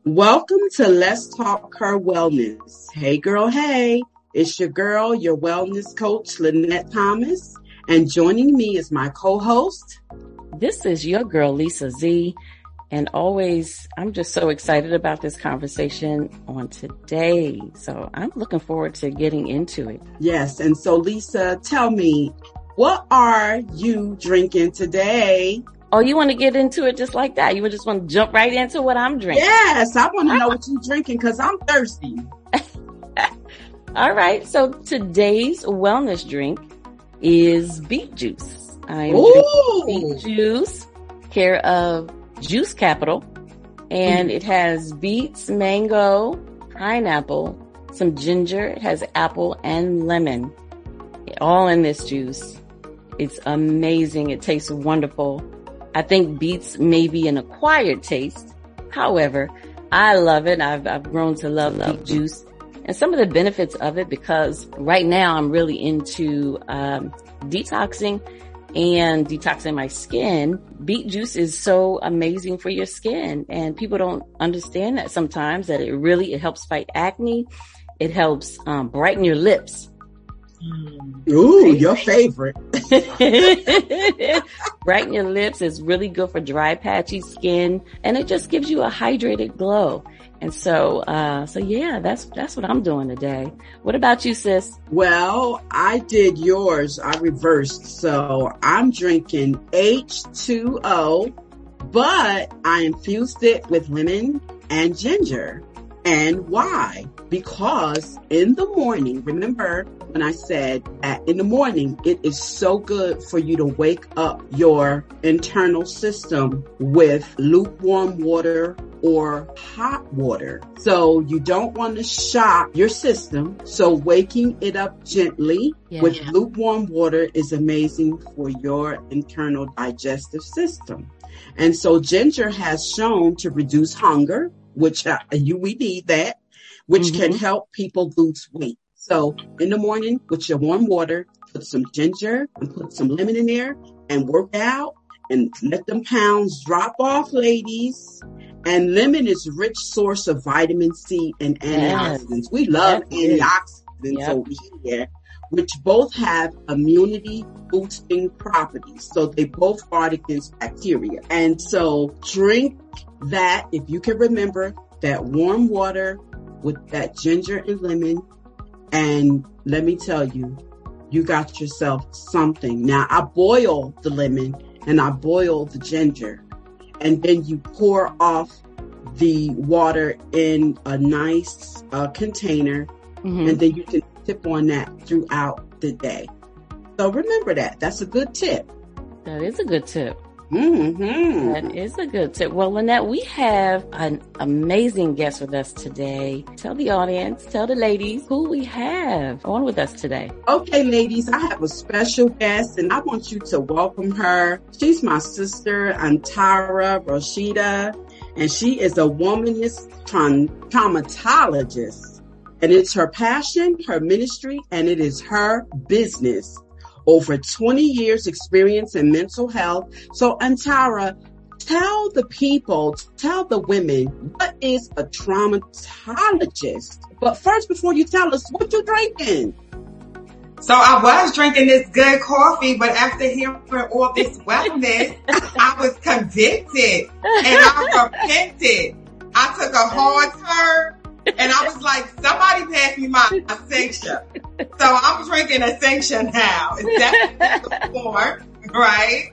Welcome to Let's Talk Her Wellness. Hey girl, hey. It's your girl, your wellness coach, Lynette Thomas. And joining me is my co-host. This is your girl, Lisa Z. And always, I'm just so excited about this conversation on today. So I'm looking forward to getting into it. Yes. And so Lisa, tell me, what are you drinking today? Oh, you want to get into it just like that? You just want to jump right into what I'm drinking? Yes, I want to know what you're drinking because I'm thirsty. All right. So today's wellness drink is beet juice. I'm drinking beet juice, care of Juice Capital. And it has beets, mango, pineapple, some ginger. It has apple and lemon. All in this juice. It's amazing. It tastes wonderful. I think beets may be an acquired taste. However, I love it. I've grown to love beet juice and some of the benefits of it because right now I'm really into detoxing and detoxing my skin. Beet juice is so amazing for your skin, and people don't understand that sometimes, that it helps fight acne. It helps brighten your lips. Ooh, your favorite. Brighten your lips is really good for dry, patchy skin, and it just gives you a hydrated glow. And so yeah, that's what I'm doing today. What about you, sis? Well, I did yours. I reversed. So I'm drinking H2O, but I infused it with lemon and ginger. And why? Because in the morning, remember when I said that in the morning, it is so good for you to wake up your internal system with lukewarm water or hot water. So you don't want to shock your system. So waking it up gently with lukewarm water is amazing for your internal digestive system. And so ginger has shown to reduce hunger, which we need that, which can help people lose weight. So in the morning with your warm water, put some ginger and put some lemon in there and work out and let them pounds drop off, ladies. And lemon is a rich source of vitamin C and antioxidants. We love antioxidants over here, which both have immunity boosting properties. So they both guard against bacteria. And so drink that, if you can remember, that warm water with that ginger and lemon. And let me tell you, you got yourself something. Now I boil the lemon and I boil the ginger, and then you pour off the water in a nice container, and then you can sip on that throughout the day. So remember that. That's a good tip. That is a good tip. That is a good tip. Well, Lynette, we have an amazing guest with us today. Tell the audience, tell the ladies who we have on with us today. Okay, ladies, I have a special guest and I want you to welcome her. She's my sister, Antara Rashida, and she is a womanist traumatologist. And it's her passion, her ministry, and it is her business. Over 20 years experience in mental health. So Antara, tell the women, what is a traumatologist? But first, before you tell us, what you drinking? So I was drinking this good coffee, but after hearing all this wellness, I was convicted and I repented. I took a hard turn. And I was like, somebody pass me my Essentia. So I'm drinking Essentia now. It's definitely the form, right?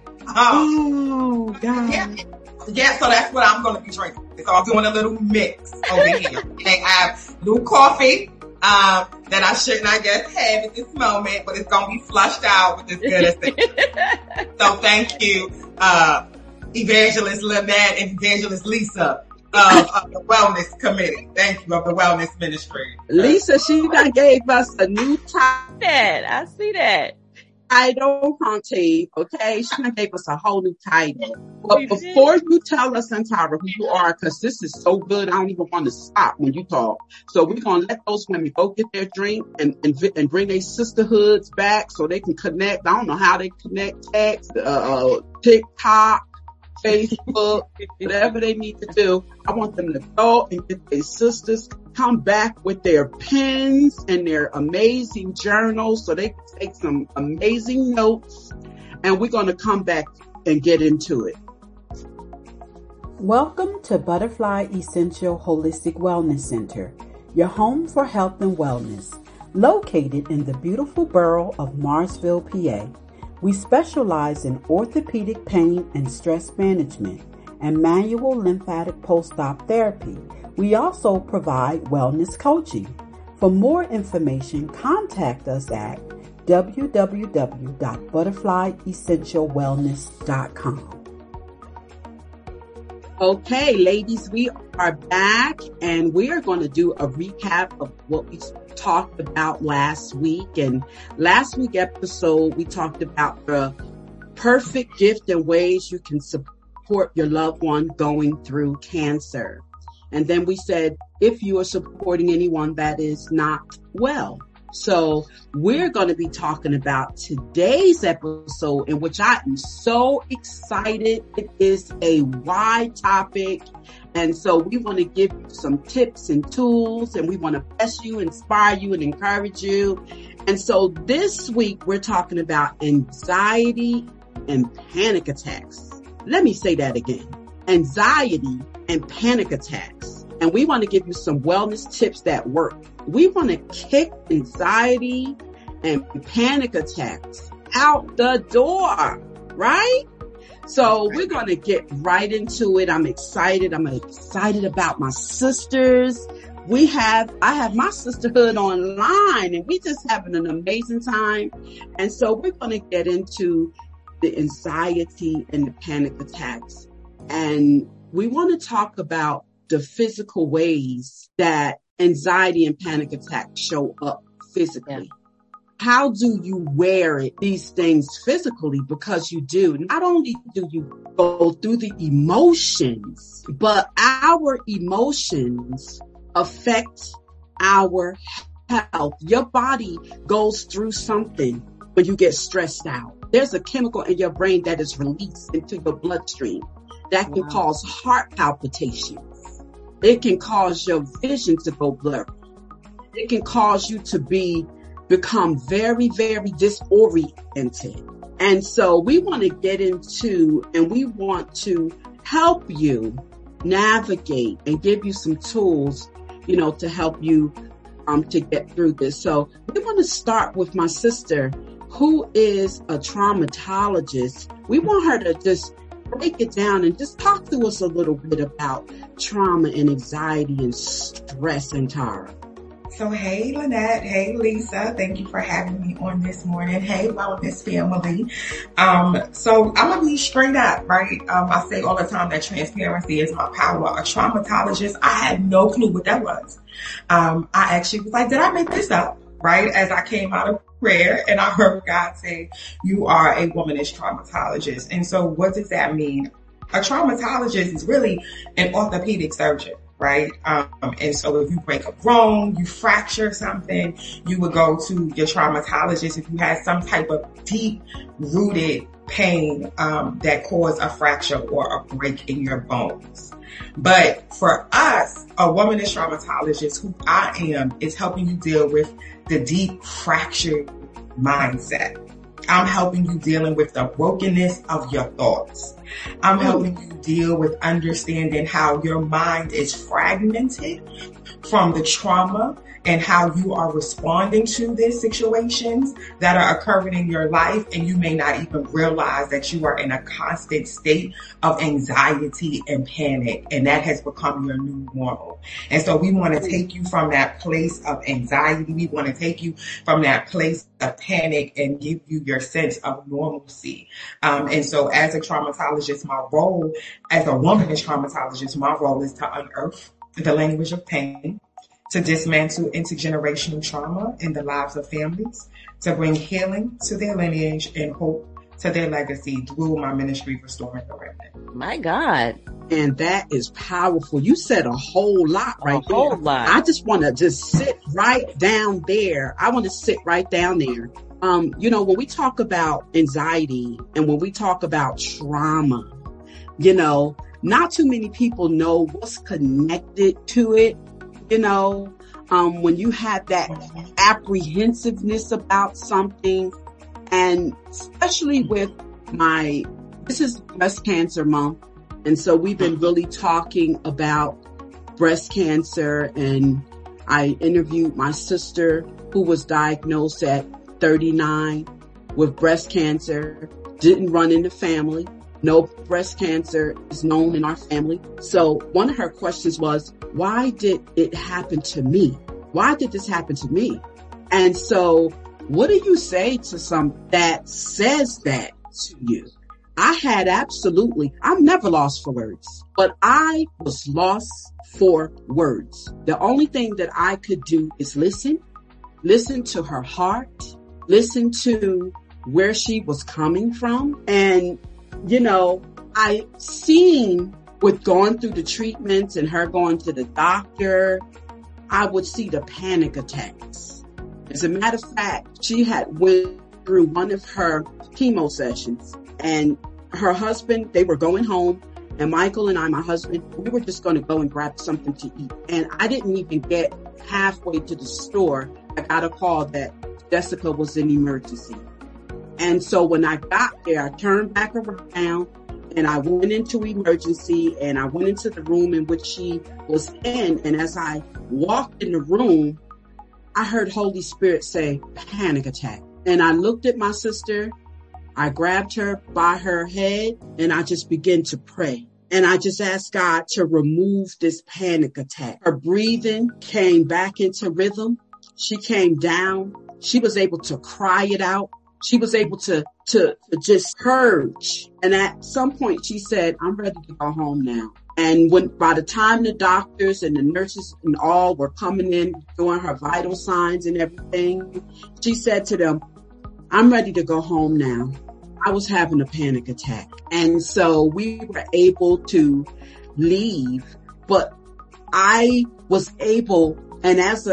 Oh, God. Yeah, so that's what I'm going to be drinking. So I'm doing a little mix over here. And I have new coffee that I shouldn't, I guess, have at this moment, but it's going to be flushed out with this good Essentia. So thank you, Evangelist Lynette and Evangelist Lisa. Of the Wellness Committee. Thank you, of the Wellness Ministry. Lisa, she done gave us a new title. I see that. Title, Conte, okay? She done gave us a whole new title. But before you tell us, Antara, who you are, because this is so good, I don't even want to stop when you talk. So we're going to let those women go get their drink and bring their sisterhoods back so they can connect. I don't know how they connect, text, TikTok, Facebook, whatever they need to do. I want them to go and get their sisters, come back with their pens and their amazing journals so they can take some amazing notes, and we're going to come back and get into it. Welcome to Butterfly Essential Holistic Wellness Center, your home for health and wellness, located in the beautiful borough of Marsville, PA. We specialize in orthopedic pain and stress management and manual lymphatic post-op therapy. We also provide wellness coaching. For more information, contact us at www.butterflyessentialwellness.com. Okay, ladies, we are back and we are going to do a recap of what we talked about last week. And last week's episode, we talked about the perfect gift and ways you can support your loved one going through cancer. And then we said, if you are supporting anyone that is not well. So we're going to be talking about today's episode, in which I am so excited. It is a wide topic. And so we want to give you some tips and tools, and we want to bless you, inspire you, and encourage you. And so this week we're talking about anxiety and panic attacks. Let me say that again. Anxiety and panic attacks. And we want to give you some wellness tips that work. We want to kick anxiety and panic attacks out the door, right? So we're going to get right into it. I'm excited. I'm excited about my sisters. I have my sisterhood online, and we just having an amazing time. And so we're going to get into the anxiety and the panic attacks. And we want to talk about the physical ways that anxiety and panic attacks show up physically. How do you wear it, these things physically? Because you do. Not only do you go through the emotions, but our emotions affect our health. Your body goes through something when you get stressed out. There's a chemical in your brain that is released into your bloodstream that can cause heart palpitations. It can cause your vision to go blurry. It can cause you to become very, very disoriented. And so we want to get into, and we want to help you navigate and give you some tools, to help you to get through this. So we want to start with my sister, who is a traumatologist. We want her to just break it down and just talk to us a little bit about trauma and anxiety and stress, and Tara. So, hey, Lynette. Hey, Lisa. Thank you for having me on this morning. Hey, wellness family. So I'm going to be straight up, right? I say all the time that transparency is my power. A traumatologist, I had no clue what that was. I actually was like, did I make this up? Right? As I came out of prayer and I heard God say, you are a womanist traumatologist. And so what does that mean? A traumatologist is really an orthopedic surgeon, right? And so if you break a bone, you fracture something, you would go to your traumatologist if you had some type of deep rooted pain that caused a fracture or a break in your bones. But for us, a womanist traumatologist, who I am, is helping you deal with the deep fractured mindset. I'm helping you dealing with the brokenness of your thoughts. I'm helping you deal with understanding how your mind is fragmented from the trauma and how you are responding to these situations that are occurring in your life, and you may not even realize that you are in a constant state of anxiety and panic, and that has become your new normal. And so we want to take you from that place of anxiety. We want to take you from that place of panic and give you your sense of normalcy. And so as a traumatologist, my role as a womanist traumatologist, my role is to unearth the language of pain, to dismantle intergenerational trauma in the lives of families, to bring healing to their lineage and hope to their legacy through my ministry, Restoring the Remnant. My God. And that is powerful. You said a whole lot right there. A whole lot. I just want to just sit right down there. I want to sit right down there. When we talk about anxiety and when we talk about trauma, You know, not too many people know what's connected to it. You know, when you have that apprehensiveness about something, and especially with this is breast cancer month. And so we've been really talking about breast cancer, and I interviewed my sister who was diagnosed at 39 with breast cancer, didn't run in the family. No breast cancer is known in our family. So one of her questions was, why did it happen to me? Why did this happen to me? And so what do you say to someone that says that to you? I'm never lost for words, but I was lost for words. The only thing that I could do is listen to her heart, listen to where she was coming from. And, you know, I seen with going through the treatments and her going to the doctor, I would see the panic attacks. As a matter of fact, she had went through one of her chemo sessions, and her husband, they were going home, and Michael and I, my husband, we were just going to go and grab something to eat. And I didn't even get halfway to the store. I got a call that Jessica was in emergency. And so when I got there, I turned back around and I went into emergency, and I went into the room in which she was in. And as I walked in the room, I heard Holy Spirit say, panic attack. And I looked at my sister, I grabbed her by her head, and I just began to pray. And I just asked God to remove this panic attack. Her breathing came back into rhythm. She came down. She was able to cry it out. She was able to just purge. And at some point she said, I'm ready to go home now. And by the time the doctors and the nurses and all were coming in, doing her vital signs and everything, she said to them, I'm ready to go home now. I was having a panic attack. And so we were able to leave, but I was able, and as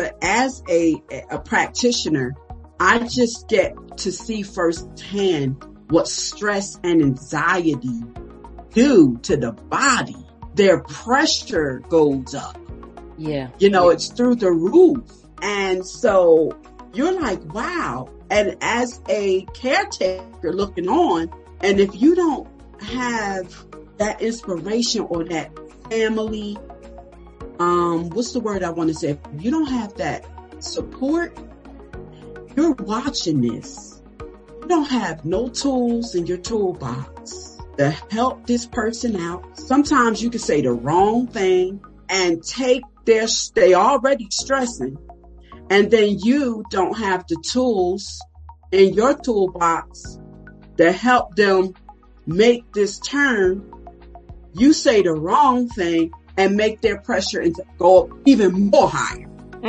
a practitioner, I just get to see firsthand what stress and anxiety do to the body. Their pressure goes up. Yeah. You know, it's through the roof. And so you're like, wow. And as a caretaker looking on, and if you don't have that inspiration or that family, what's the word I want to say? If you don't have that support, you're watching this. You don't have no tools in your toolbox to help this person out. Sometimes you can say the wrong thing and they already stressing. And then you don't have the tools in your toolbox to help them make this turn. You say the wrong thing and make their pressure go up even more higher.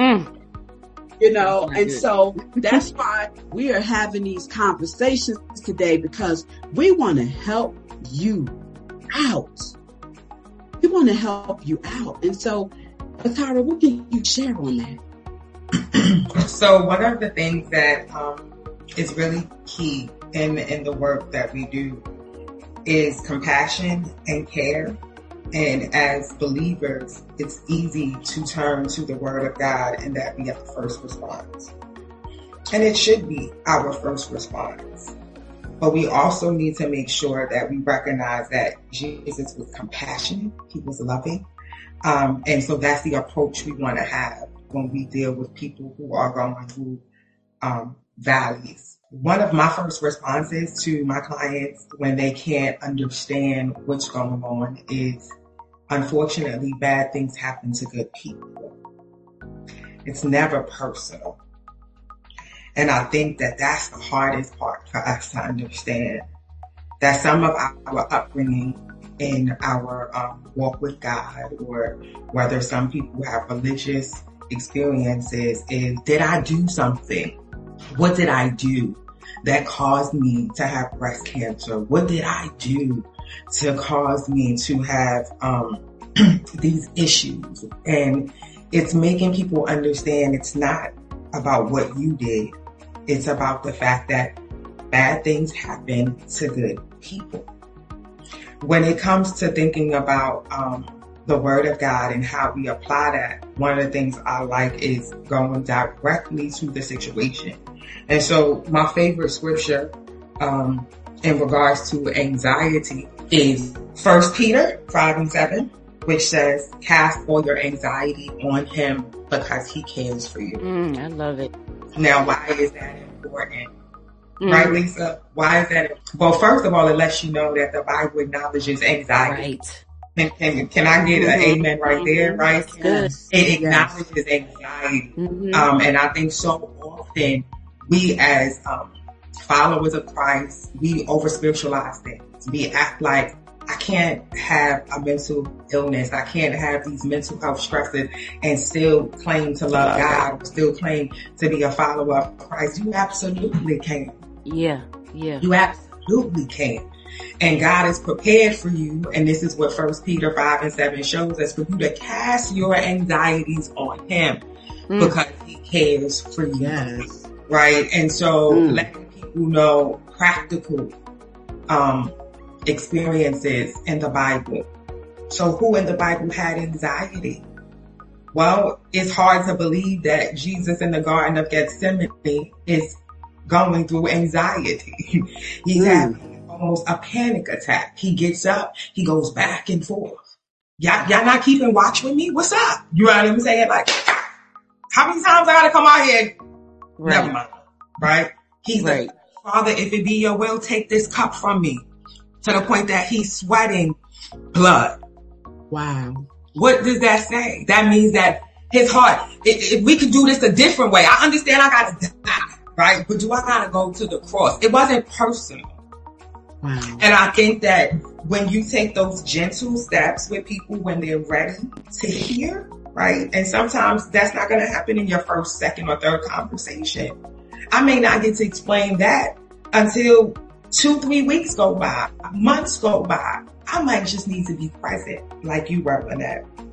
You know, and so that's why we are having these conversations today, because we want to help you out. We want to help you out. And so, Atara, what can you share on that? So one of the things that is really key in the work that we do is compassion and care. And as believers, it's easy to turn to the Word of God and that be our first response. And it should be our first response. But we also need to make sure that we recognize that Jesus was compassionate. He was loving. And so that's the approach we want to have when we deal with people who are going through valleys. One of my first responses to my clients when they can't understand what's going on is, unfortunately, bad things happen to good people. It's never personal. And I think that that's the hardest part for us to understand, that some of our upbringing in our walk with God, or whether some people have religious experiences, is, did I do something? What did I do that caused me to have breast cancer? What did I do to cause me to have these issues? And it's making people understand it's not about what you did. It's about the fact that bad things happen to good people. when it comes to thinking about the Word of God and how we apply that, one of the things I like is going directly to the situation. And so my favorite scripture in regards to anxiety is 1 Peter 5:7, which says, cast all your anxiety on him because he cares for you. I love it. Now, why is that important? Right, Lisa? Why is that? Well, first of all, it lets you know that the Bible acknowledges anxiety. Right. Can I get an amen right there, right? Yes. It acknowledges anxiety. And I think so often we as followers of Christ, we over spiritualize things. We act like, I can't have a mental illness. I can't have these mental health stresses and still claim to love God, still claim to be a follower of Christ. You absolutely can. Yeah. You absolutely can. And God is prepared for you. And this is what 1 Peter 5:7 shows us, for you to cast your anxieties on him because he cares for you. Yes. Right. And so letting people know practical, experiences in the Bible. So who in the Bible had anxiety? Well, it's hard to believe that Jesus in the Garden of Gethsemane is going through anxiety. He's having almost a panic attack. He gets up, he goes back and forth. Y'all not keeping watch with me? What's up? You know what I'm saying? Like, how many times I gotta come out here? Right. Never mind. Right? He's like, Father, if it be your will, take this cup from me. To the point that he's sweating blood. Wow. What does that say? That means that his heart, if we could do this a different way, I understand I gotta die, right? But do I gotta go to the cross? It wasn't personal. Wow. And I think that when you take those gentle steps with people when they're ready to hear, right? And sometimes that's not going to happen in your first, second, or third conversation. I may not get to explain that until 2-3 weeks go by, months go by. I might just need to be present like you, Reverend.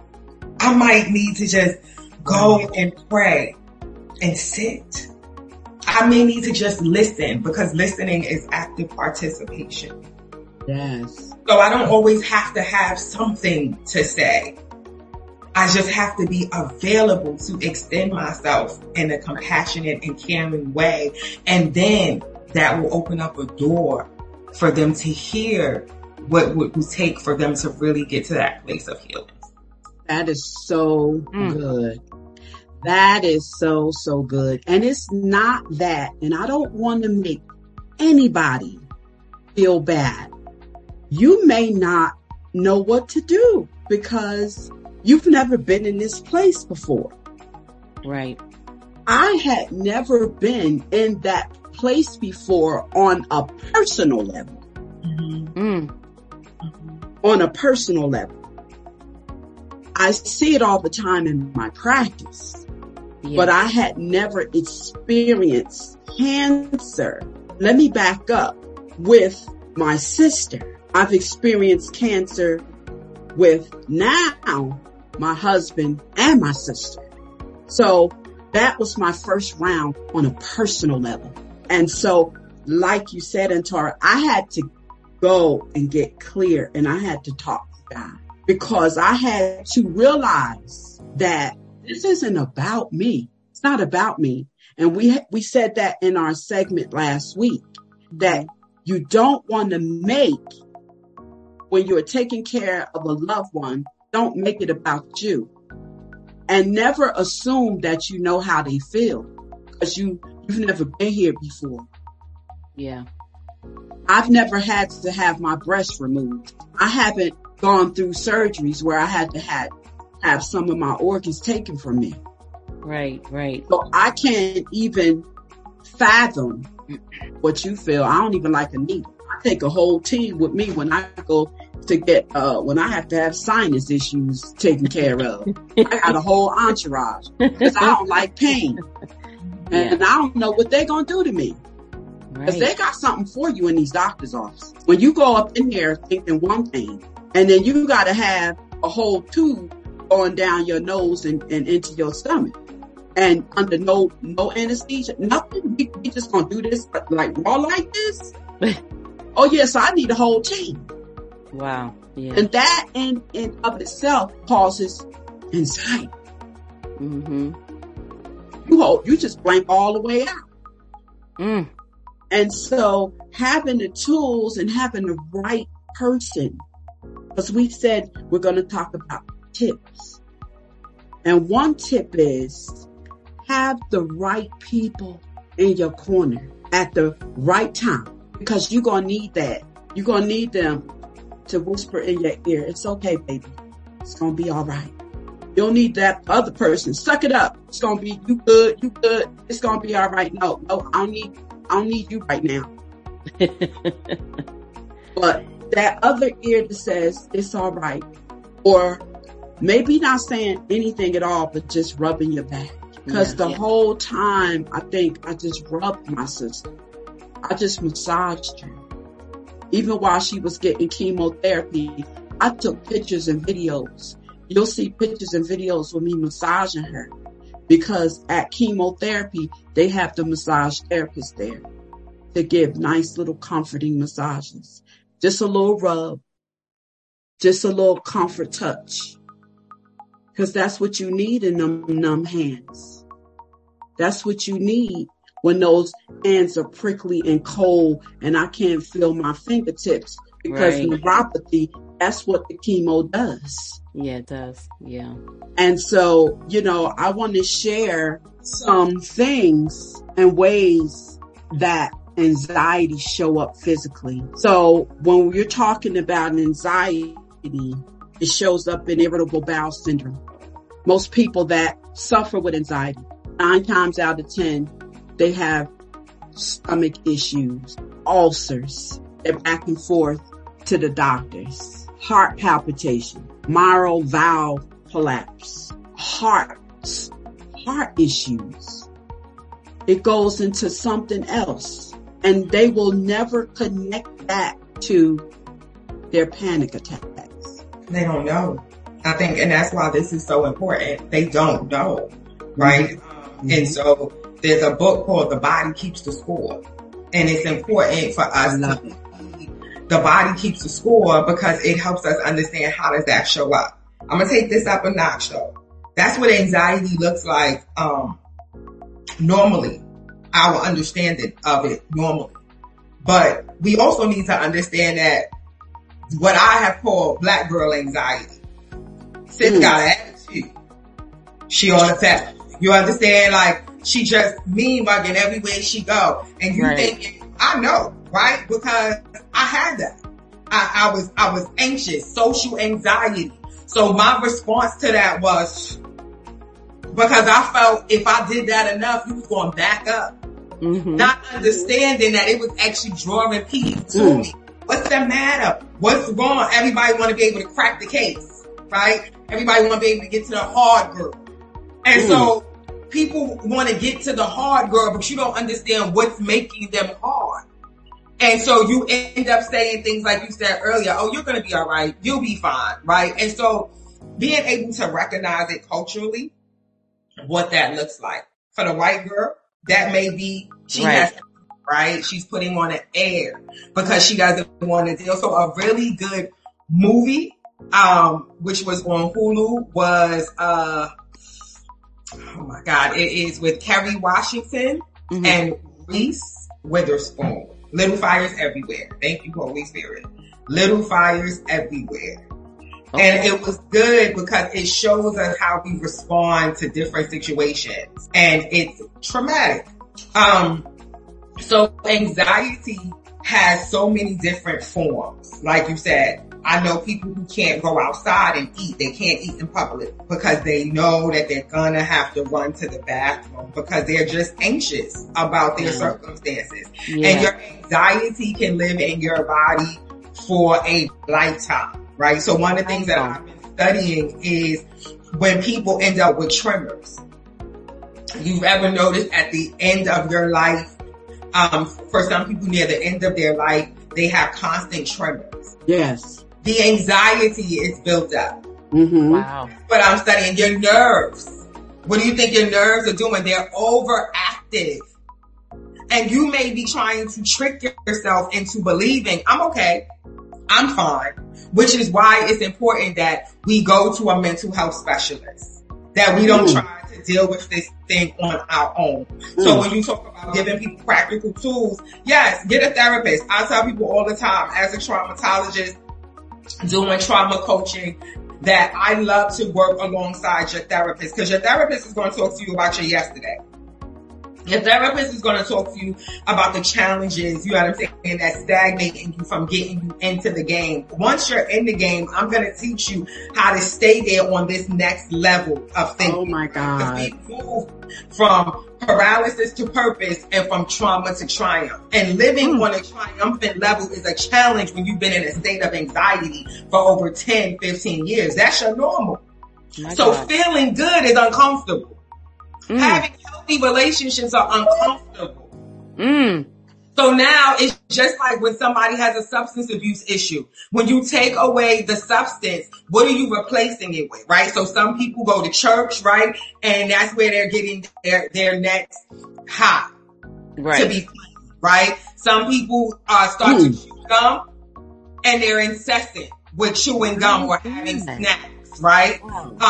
I might need to just go and pray and sit. I may need to just listen, because listening is active participation. Yes. So I don't always have to have something to say. I just have to be available to extend myself in a compassionate and caring way. And then that will open up a door for them to hear what would take for them to really get to that place of healing. That is so good. That is so, so good. And it's not that, and I don't want to make anybody feel bad. You may not know what to do because you've never been in this place before. Right. I had never been in that place before on a personal level. On a personal level. I see it all the time in my practice, but I had never experienced cancer. Let me back up with my sister. I've experienced cancer with now my husband and my sister. So that was my first round on a personal level. And so, like you said, Antara, I had to go and get clear, and I had to talk to God, because I had to realize that this isn't about me. It's not about me. And we said that in our segment last week, that you don't want to make, when you're taking care of a loved one, don't make it about you. And never assume that you know how they feel, because you've never been here before. Yeah. I've never had to have my breast removed. I haven't gone through surgeries where I had to have some of my organs taken from me. Right. So I can't even fathom what you feel. I don't even like a needle. I take a whole team with me when I go to get, when I have to have sinus issues taken care of. I got a whole entourage because I don't like pain. And I don't know what they're going to do to me. Because they got something for you in these doctor's offices. When you go up in there thinking one thing, and then you got to have a whole tube going down your nose and into your stomach. And under no anesthesia, nothing. We just going to do this like raw like this? Oh, yeah, so I need a whole team. Wow. Yeah. And that in of itself causes anxiety. Mm-hmm. You just blank all the way out. Mm. And so having the tools and having the right person, because we said we're going to talk about tips. And one tip is have the right people in your corner at the right time, because you're going to need that. You're going to need them to whisper in your ear, it's okay, baby. It's going to be all right. You don't need that other person. Suck it up. It's going to be, you good. It's going to be all right. No, I don't need you right now. But that other ear that says it's all right, or maybe not saying anything at all, but just rubbing your back. Because the whole time, I think I just rubbed my sister. I just massaged her. Even while she was getting chemotherapy, I took pictures and videos. You'll see pictures and videos of me massaging her, because at chemotherapy, they have the massage therapist there to give nice little comforting massages. Just a little rub, just a little comfort touch, because that's what you need in them numb hands. That's what you need when those hands are prickly and cold and I can't feel my fingertips, because neuropathy, that's what the chemo does. Yeah, it does. Yeah. And so, I want to share some things and ways that anxiety show up physically. So when you're talking about anxiety, it shows up in irritable bowel syndrome. Most people that suffer with anxiety, 9 times out of 10, they have stomach issues, ulcers. They're back and forth to the doctors. Heart palpitation, mitral valve collapse, heart issues. It goes into something else, and they will never connect that to their panic attacks. They don't know. I think, and that's why this is so important. They don't know, right? Mm-hmm. And so there's a book called The Body Keeps the Score. And it's important for us to The Body Keeps the Score, because it helps us understand how does that show up. I'm going to take this up a notch though. That's what anxiety looks like, normally, our understanding of it normally. But we also need to understand that what I have called black girl anxiety. Sis got an attitude. She on the test. You understand? Like, she just mean mugging everywhere she go. And you think, I know, right? Because I had that. I was anxious, social anxiety. So my response to that was, because I felt if I did that enough, you was going to back up. Mm-hmm. Not understanding that it was actually drawing people to me. What's the matter? What's wrong? Everybody want to be able to crack the case, right? Everybody want to be able to get to the hard girl. And so people want to get to the hard girl, but you don't understand what's making them hard. And so you end up saying things like you said earlier, oh, you're going to be all right. You'll be fine, right? And so being able to recognize it culturally, what that looks like. For the white girl, that may be, she has, right? She's putting on an air because she doesn't want to deal. So a really good movie, which was on Hulu was, oh my God, it is with Kerry Washington and Reese Witherspoon. Little Fires Everywhere. Thank you, Holy Spirit. Little Fires Everywhere. Okay. And it was good because it shows us how we respond to different situations. And it's traumatic. So anxiety has so many different forms. Like you said, I know people who can't go outside and eat. They can't eat in public because they know that they're gonna have to run to the bathroom because they're just anxious about their circumstances. Yeah. And your anxiety can live in your body for a lifetime, right? So one of the things that I've been studying is when people end up with tremors. You've ever noticed at the end of your life, for some people near the end of their life, they have constant tremors. Yes. The anxiety is built up. Mm-hmm. Wow. But I'm studying your nerves. What do you think your nerves are doing? They're overactive. And you may be trying to trick yourself into believing, I'm okay, I'm fine. which is why it's important that we go to a mental health specialist, that we don't try to deal with this thing on our own. So when you talk about giving people practical tools, yes, get a therapist. I tell people all the time, as a traumatologist doing trauma coaching, that I love to work alongside your therapist, because your therapist is going to talk to you about your yesterday. Your therapist is going to talk to you about the challenges, you know what I'm saying, that's stagnating you from getting you into the game. Once you're in the game, I'm going to teach you how to stay there on this next level of thinking. Oh my God. Because we move from paralysis to purpose and from trauma to triumph. And living on a triumphant level is a challenge when you've been in a state of anxiety for over 10, 15 years. That's your normal. So feeling good is uncomfortable. Having healthy relationships are uncomfortable. So now it's just like when somebody has a substance abuse issue. When you take away the substance, what are you replacing it with, right? So some people go to church, right? And that's where they're getting their next high to be clean, right? Some people start to chew gum and they're incessant with chewing gum or having snacks, right?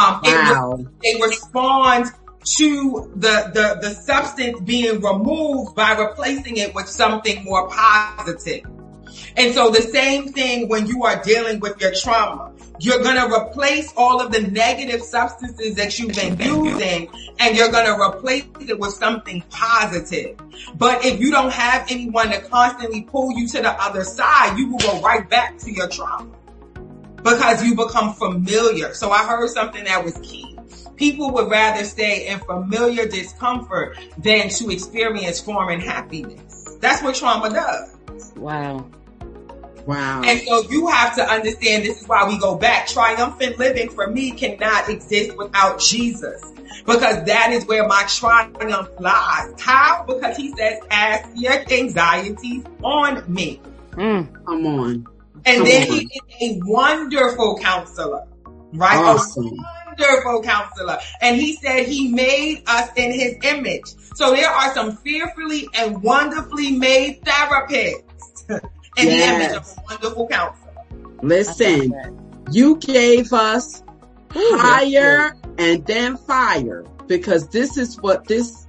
They respond to the substance being removed by replacing it with something more positive. And so the same thing when you are dealing with your trauma. You're going to replace all of the negative substances that you've been using, and you're going to replace it with something positive. But if you don't have anyone to constantly pull you to the other side, you will go right back to your trauma because you become familiar. So I heard something that was key. People would rather stay in familiar discomfort than to experience foreign happiness. That's what trauma does. Wow. And so you have to understand, this is why we go back. Triumphant living for me cannot exist without Jesus, because that is where my triumph lies. How? Because he says, cast your anxieties on me. Come on. And then he is a wonderful counselor, right? Awesome. Wonderful counselor. And he said he made us in his image. So there are some fearfully and wonderfully made therapists in the image of a wonderful counselor. Listen, you gave us higher and then fire, because that's what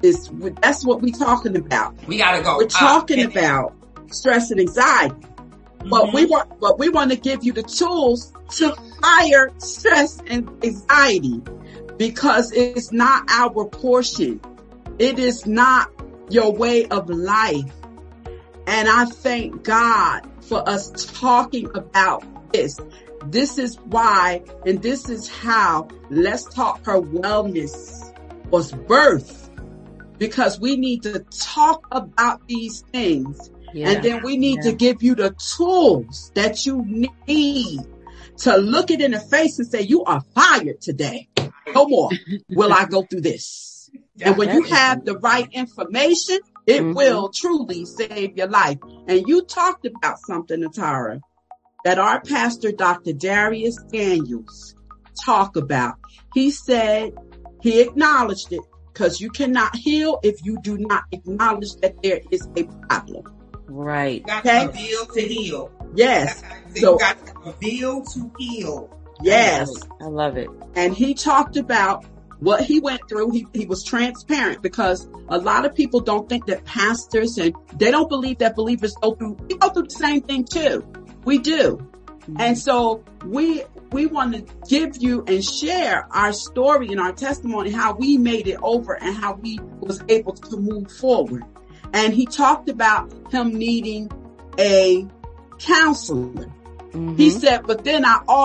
we're talking about. We gotta go. We're talking about stress and anxiety. But we want to give you the tools to fire stress and anxiety, because it's not our portion. It is not your way of life. And I thank God for us talking about this. This is why, and this is how Let's Talk Her Wellness was birthed, because we need to talk about these things. And then we need to give you the tools that you need to look it in the face and say, you are fired today. No more will I go through this. And when you have the right information, it will truly save your life. And you talked about something, Natara, that our pastor, Dr. Darius Daniels, talked about. He said, he acknowledged it, because you cannot heal if you do not acknowledge that there is a problem. Right. You got to reveal to heal. Yes. So you got to reveal to heal. Yes. I love it. And he talked about what he went through. He was transparent, because a lot of people don't think that pastors, and they don't believe that believers we go through the same thing too. We do. And so we want to give you and share our story and our testimony, how we made it over and how we was able to move forward. And he talked about him needing a counselor. He said, but then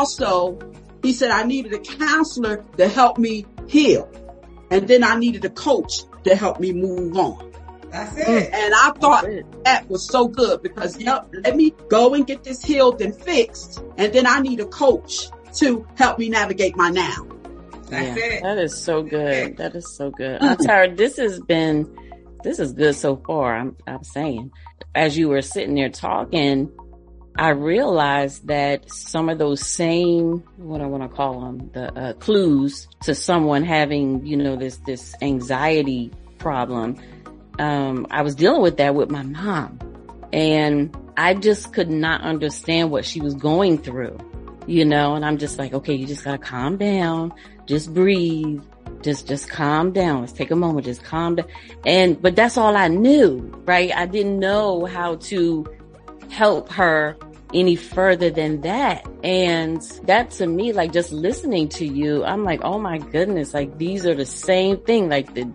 he said, I needed a counselor to help me heal. And then I needed a coach to help me move on. That's it. And I thought that was so good, because let me go and get this healed and fixed. And then I need a coach to help me navigate my now. That's it. That is so good. That is so good. Tara, this is good so far. I'm saying, as you were sitting there talking, I realized that some of those same, what I want to call them, the clues to someone having, this anxiety problem. I was dealing with that with my mom, and I just could not understand what she was going through. and I'm just like, okay, you just gotta calm down, just breathe, just calm down. Let's take a moment, just calm down. But that's all I knew, right? I didn't know how to help her any further than that. And that to me, like just listening to you, I'm like, oh my goodness, like these are the same thing, like the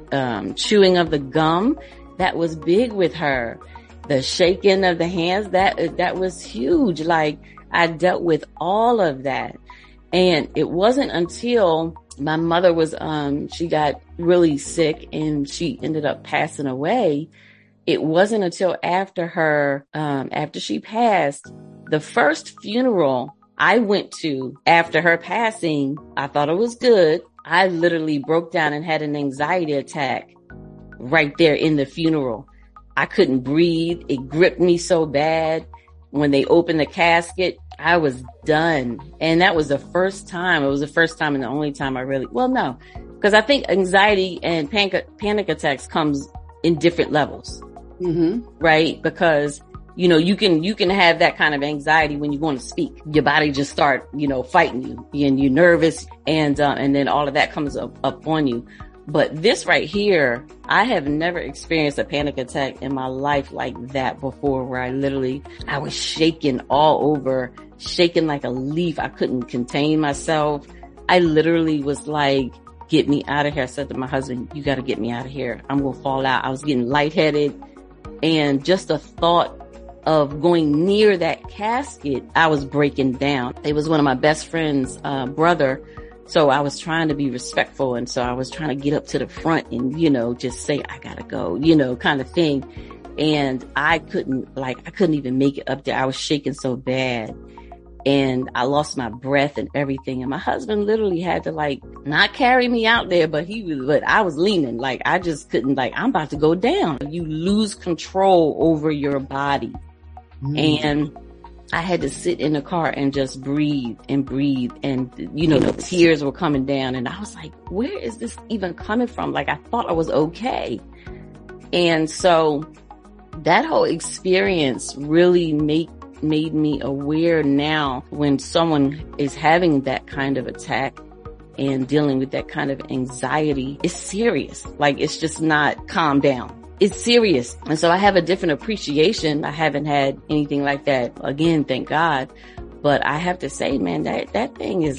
chewing of the gum, that was big with her. The shaking of the hands, that was huge. Like I dealt with all of that. And it wasn't until my mother was, she got really sick and she ended up passing away. It wasn't until after she passed, the first funeral I went to after her passing, I thought it was good. I literally broke down and had an anxiety attack right there in the funeral. I couldn't breathe. It gripped me so bad. When they opened the casket, I was done. And that was the first time. It was the first time and the only time I really, because I think anxiety and panic attacks comes in different levels. Mm-hmm. Right? Because, you can have that kind of anxiety when you want to speak. Your body just start, fighting you and you're nervous and then all of that comes up on you. But this right here, I have never experienced a panic attack in my life like that before, where I was shaking all over, shaking like a leaf. I couldn't contain myself. I literally was like, get me out of here. I said to my husband, you got to get me out of here. I'm going to fall out. I was getting lightheaded. And just the thought of going near that casket, I was breaking down. It was one of my best friend's brother. So I was trying to be respectful. And so I was trying to get up to the front and, just say, I gotta go, kind of thing. And I couldn't even make it up there. I was shaking so bad and I lost my breath and everything. And my husband literally had to not carry me out there, but I was leaning, I just couldn't, I'm about to go down. You lose control over your body. And I had to sit in the car and just breathe. And, the tears were coming down. And I was like, where is this even coming from? I thought I was okay. And so that whole experience really made me aware now when someone is having that kind of attack and dealing with that kind of anxiety, it's serious. It's just not calm down. It's serious. And so I have a different appreciation. I haven't had anything like that again, thank God. But I have to say, man, that thing is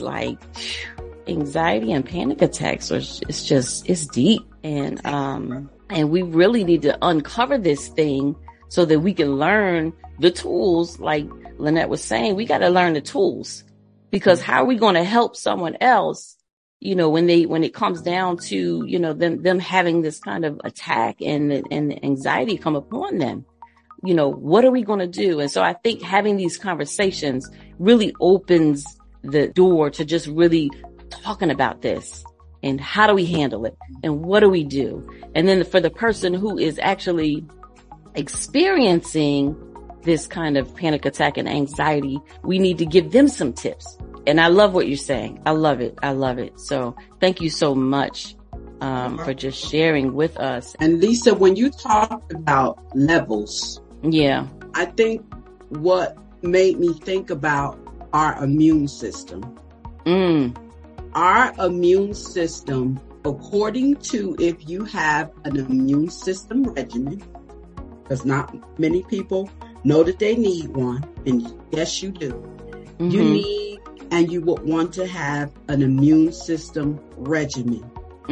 anxiety and panic attacks it's deep. And we really need to uncover this thing so that we can learn the tools. Like Lynette was saying, we got to learn the tools, because how are we going to help someone else, when it comes down to, them having this kind of attack and the anxiety come upon them? What are we going to do? And so I think having these conversations really opens the door to just really talking about this and how do we handle it and what do we do? And then for the person who is actually experiencing this kind of panic attack and anxiety, we need to give them some tips. And I love what you're saying. I love it. I love it. So thank you so much for just sharing with us. And Lisa, when you talked about levels, I think what made me think about our immune system. Our immune system, according to if you have an immune system regimen, because not many people know that they need one, and yes, you do. Mm-hmm. You need, and you would want to have an immune system regimen.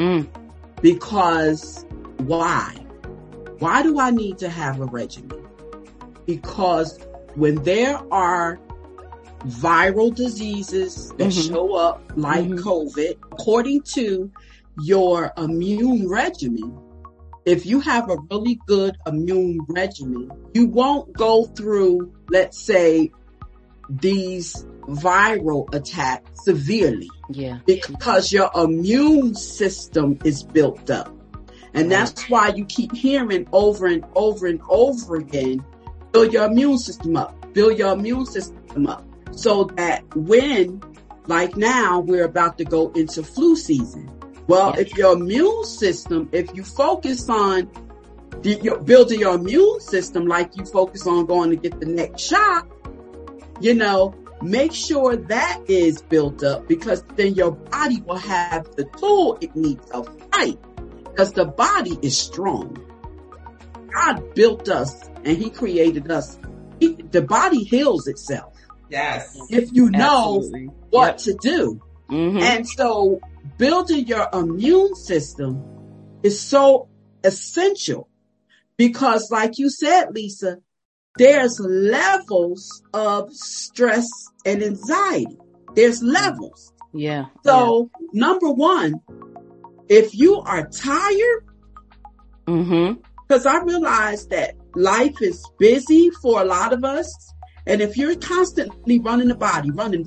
Because why? Why do I need to have a regimen? Because when there are viral diseases that show up like COVID, according to your immune regimen, if you have a really good immune regimen, you won't go through, let's say, these viral attacks severely. Because your immune system is built up. And that's why you keep hearing over and over and over again, build your immune system up, build your immune system up. So that when, like now, we're about to go into flu season. Well, if your immune system, if you focus on building your immune system like you focus on going to get the next shot, make sure that is built up, because then your body will have the tool it needs to fight, because the body is strong. God built us and he created us. The body heals itself. Yes. If you know Absolutely. what to do. Mm-hmm. And so building your immune system is so essential, because like you said, Lisa, there's levels of stress and anxiety. There's levels. Yeah. So number one, if you are tired, Mm-hmm. because I realize that life is busy for a lot of us. And if you're constantly running the body, running,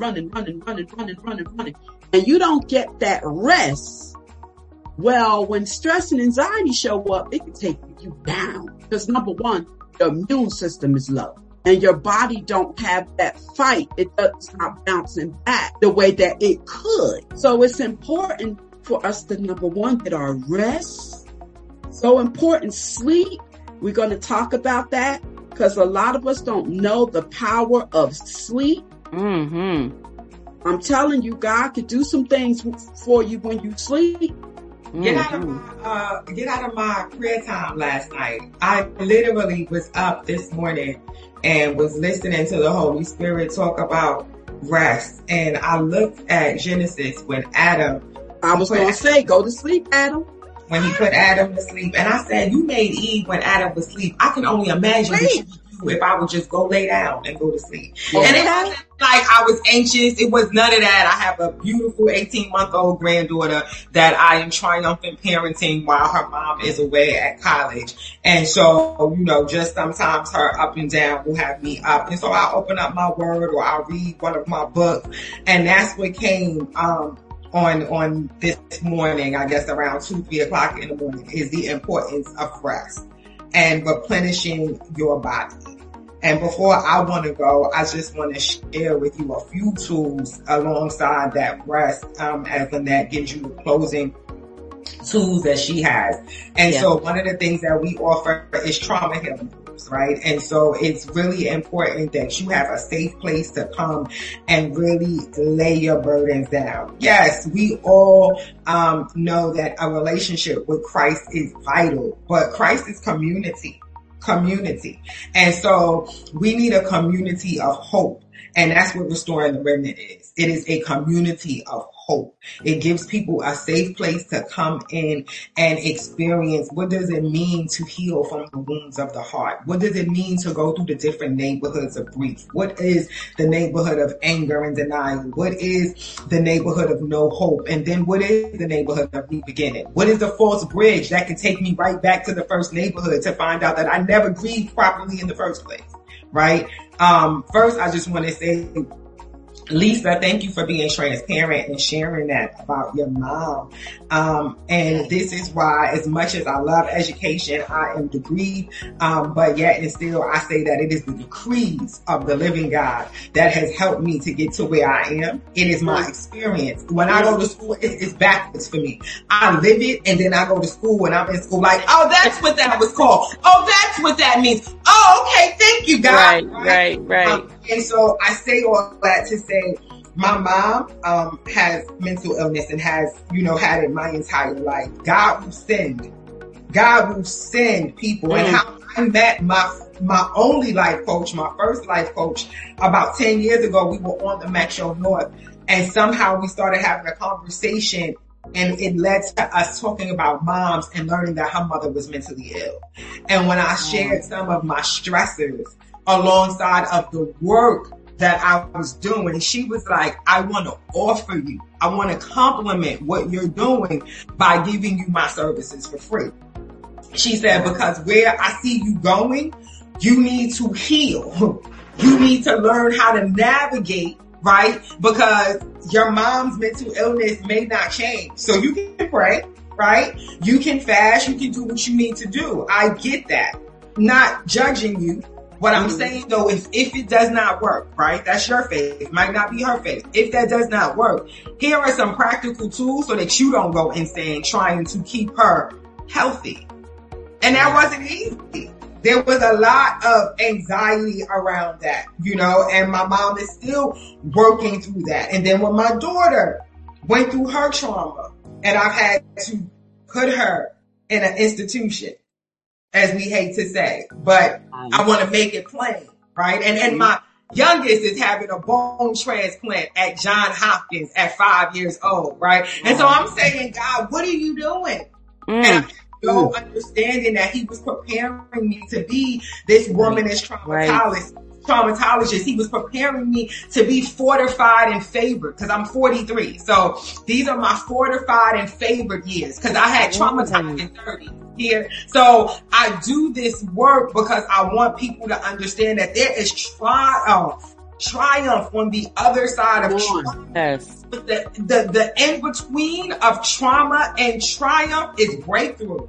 and you don't get that rest, well, when stress and anxiety show up, it can take you down. Because number one, your immune system is low and your body don't have that fight. It's not bouncing back the way that it could. So it's important for us to, number one, get our rest. So important, sleep. We're going to talk about that, because a lot of us don't know the power of sleep. Mm-hmm. I'm telling you, God could do some things for you when you sleep. Get out of my prayer time last night. I literally was up this morning and was listening to the Holy Spirit talk about rest. And I looked at Genesis when Adam. I was going to say, go to sleep, Adam. When he put Adam to sleep. And I said, you made Eve when Adam was asleep. I can only imagine what you would do if I would just go lay down and go to sleep. Okay. And it wasn't like I was anxious. It was none of that. I have a beautiful 18-month-old granddaughter that I am triumphant parenting while her mom is away at college. And so, you know, just sometimes her up and down will have me up. And so I'll open up my word or I'll read one of my books. And that's what came, on this morning, I guess around 2-3 o'clock in the morning, is the importance of rest and replenishing your body. And before I want to go, I just want to share with you a few tools alongside that rest, as Lynette gives you the closing tools that she has. And so one of the things that we offer is trauma healing groups, right? And so it's really important that you have a safe place to come and really lay your burdens down. Yes, we all know that a relationship with Christ is vital, but Christ is community. And so we need a community of hope. And that's what Restoring the Remnant is. It is a community of hope. It gives people a safe place to come in and experience what does it mean to heal from the wounds of the heart? What does it mean to go through the different neighborhoods of grief? What is the neighborhood of anger and denial? What is the neighborhood of no hope? And then what is the neighborhood of new beginning? What is the false bridge that can take me right back to the first neighborhood to find out that I never grieved properly in the first place? Right? First, I just want to say, Lisa, thank you for being transparent and sharing that about your mom. And this is why, as much as I love education, I am degreed, but yet and still I say that it is the decrees of the living God that has helped me to get to where I am. It is my experience. When I go to school, it's backwards for me. I live it, and then I go to school when I'm in school like, oh, that's what that was called. Oh, that's what that means. Oh, okay. Thank you, God. Right. And so I say all that to say, my mom has mental illness and has, had it my entire life. God will send people. And how I met my only life coach, my first life coach, about 10 years ago, we were on the Metro North, and somehow we started having a conversation, and it led to us talking about moms and learning that her mother was mentally ill. And when I shared some of my stressors alongside of the work that I was doing, she was like, I want to offer you, I want to compliment what you're doing by giving you my services for free. She said, because where I see you going, you need to heal. You need to learn how to navigate, right? Because your mom's mental illness may not change. So you can pray, right? You can fast. You can do what you need to do. I get that. Not judging you. What I'm saying though is, if it does not work, right? That's your faith. It might not be her faith. If that does not work, here are some practical tools so that you don't go insane trying to keep her healthy. And that wasn't easy. there was a lot of anxiety around that, you know, and my mom is still working through that. And then when my daughter went through her trauma and I've had to put her in an institution, as we hate to say, but I want to make it plain, right? And my youngest is having a bone transplant at Johns Hopkins at 5 years old, right? And so I'm saying, God, what are you doing? And I had no understanding that he was preparing me to be this womanist traumatologist. He was preparing me to be fortified and favored because I'm 43. So these are my fortified and favored years because I had traumatized in 30 here. So I do this work because I want people to understand that there is triumph on the other side of trauma. Yes. But the in between of trauma and triumph is breakthrough.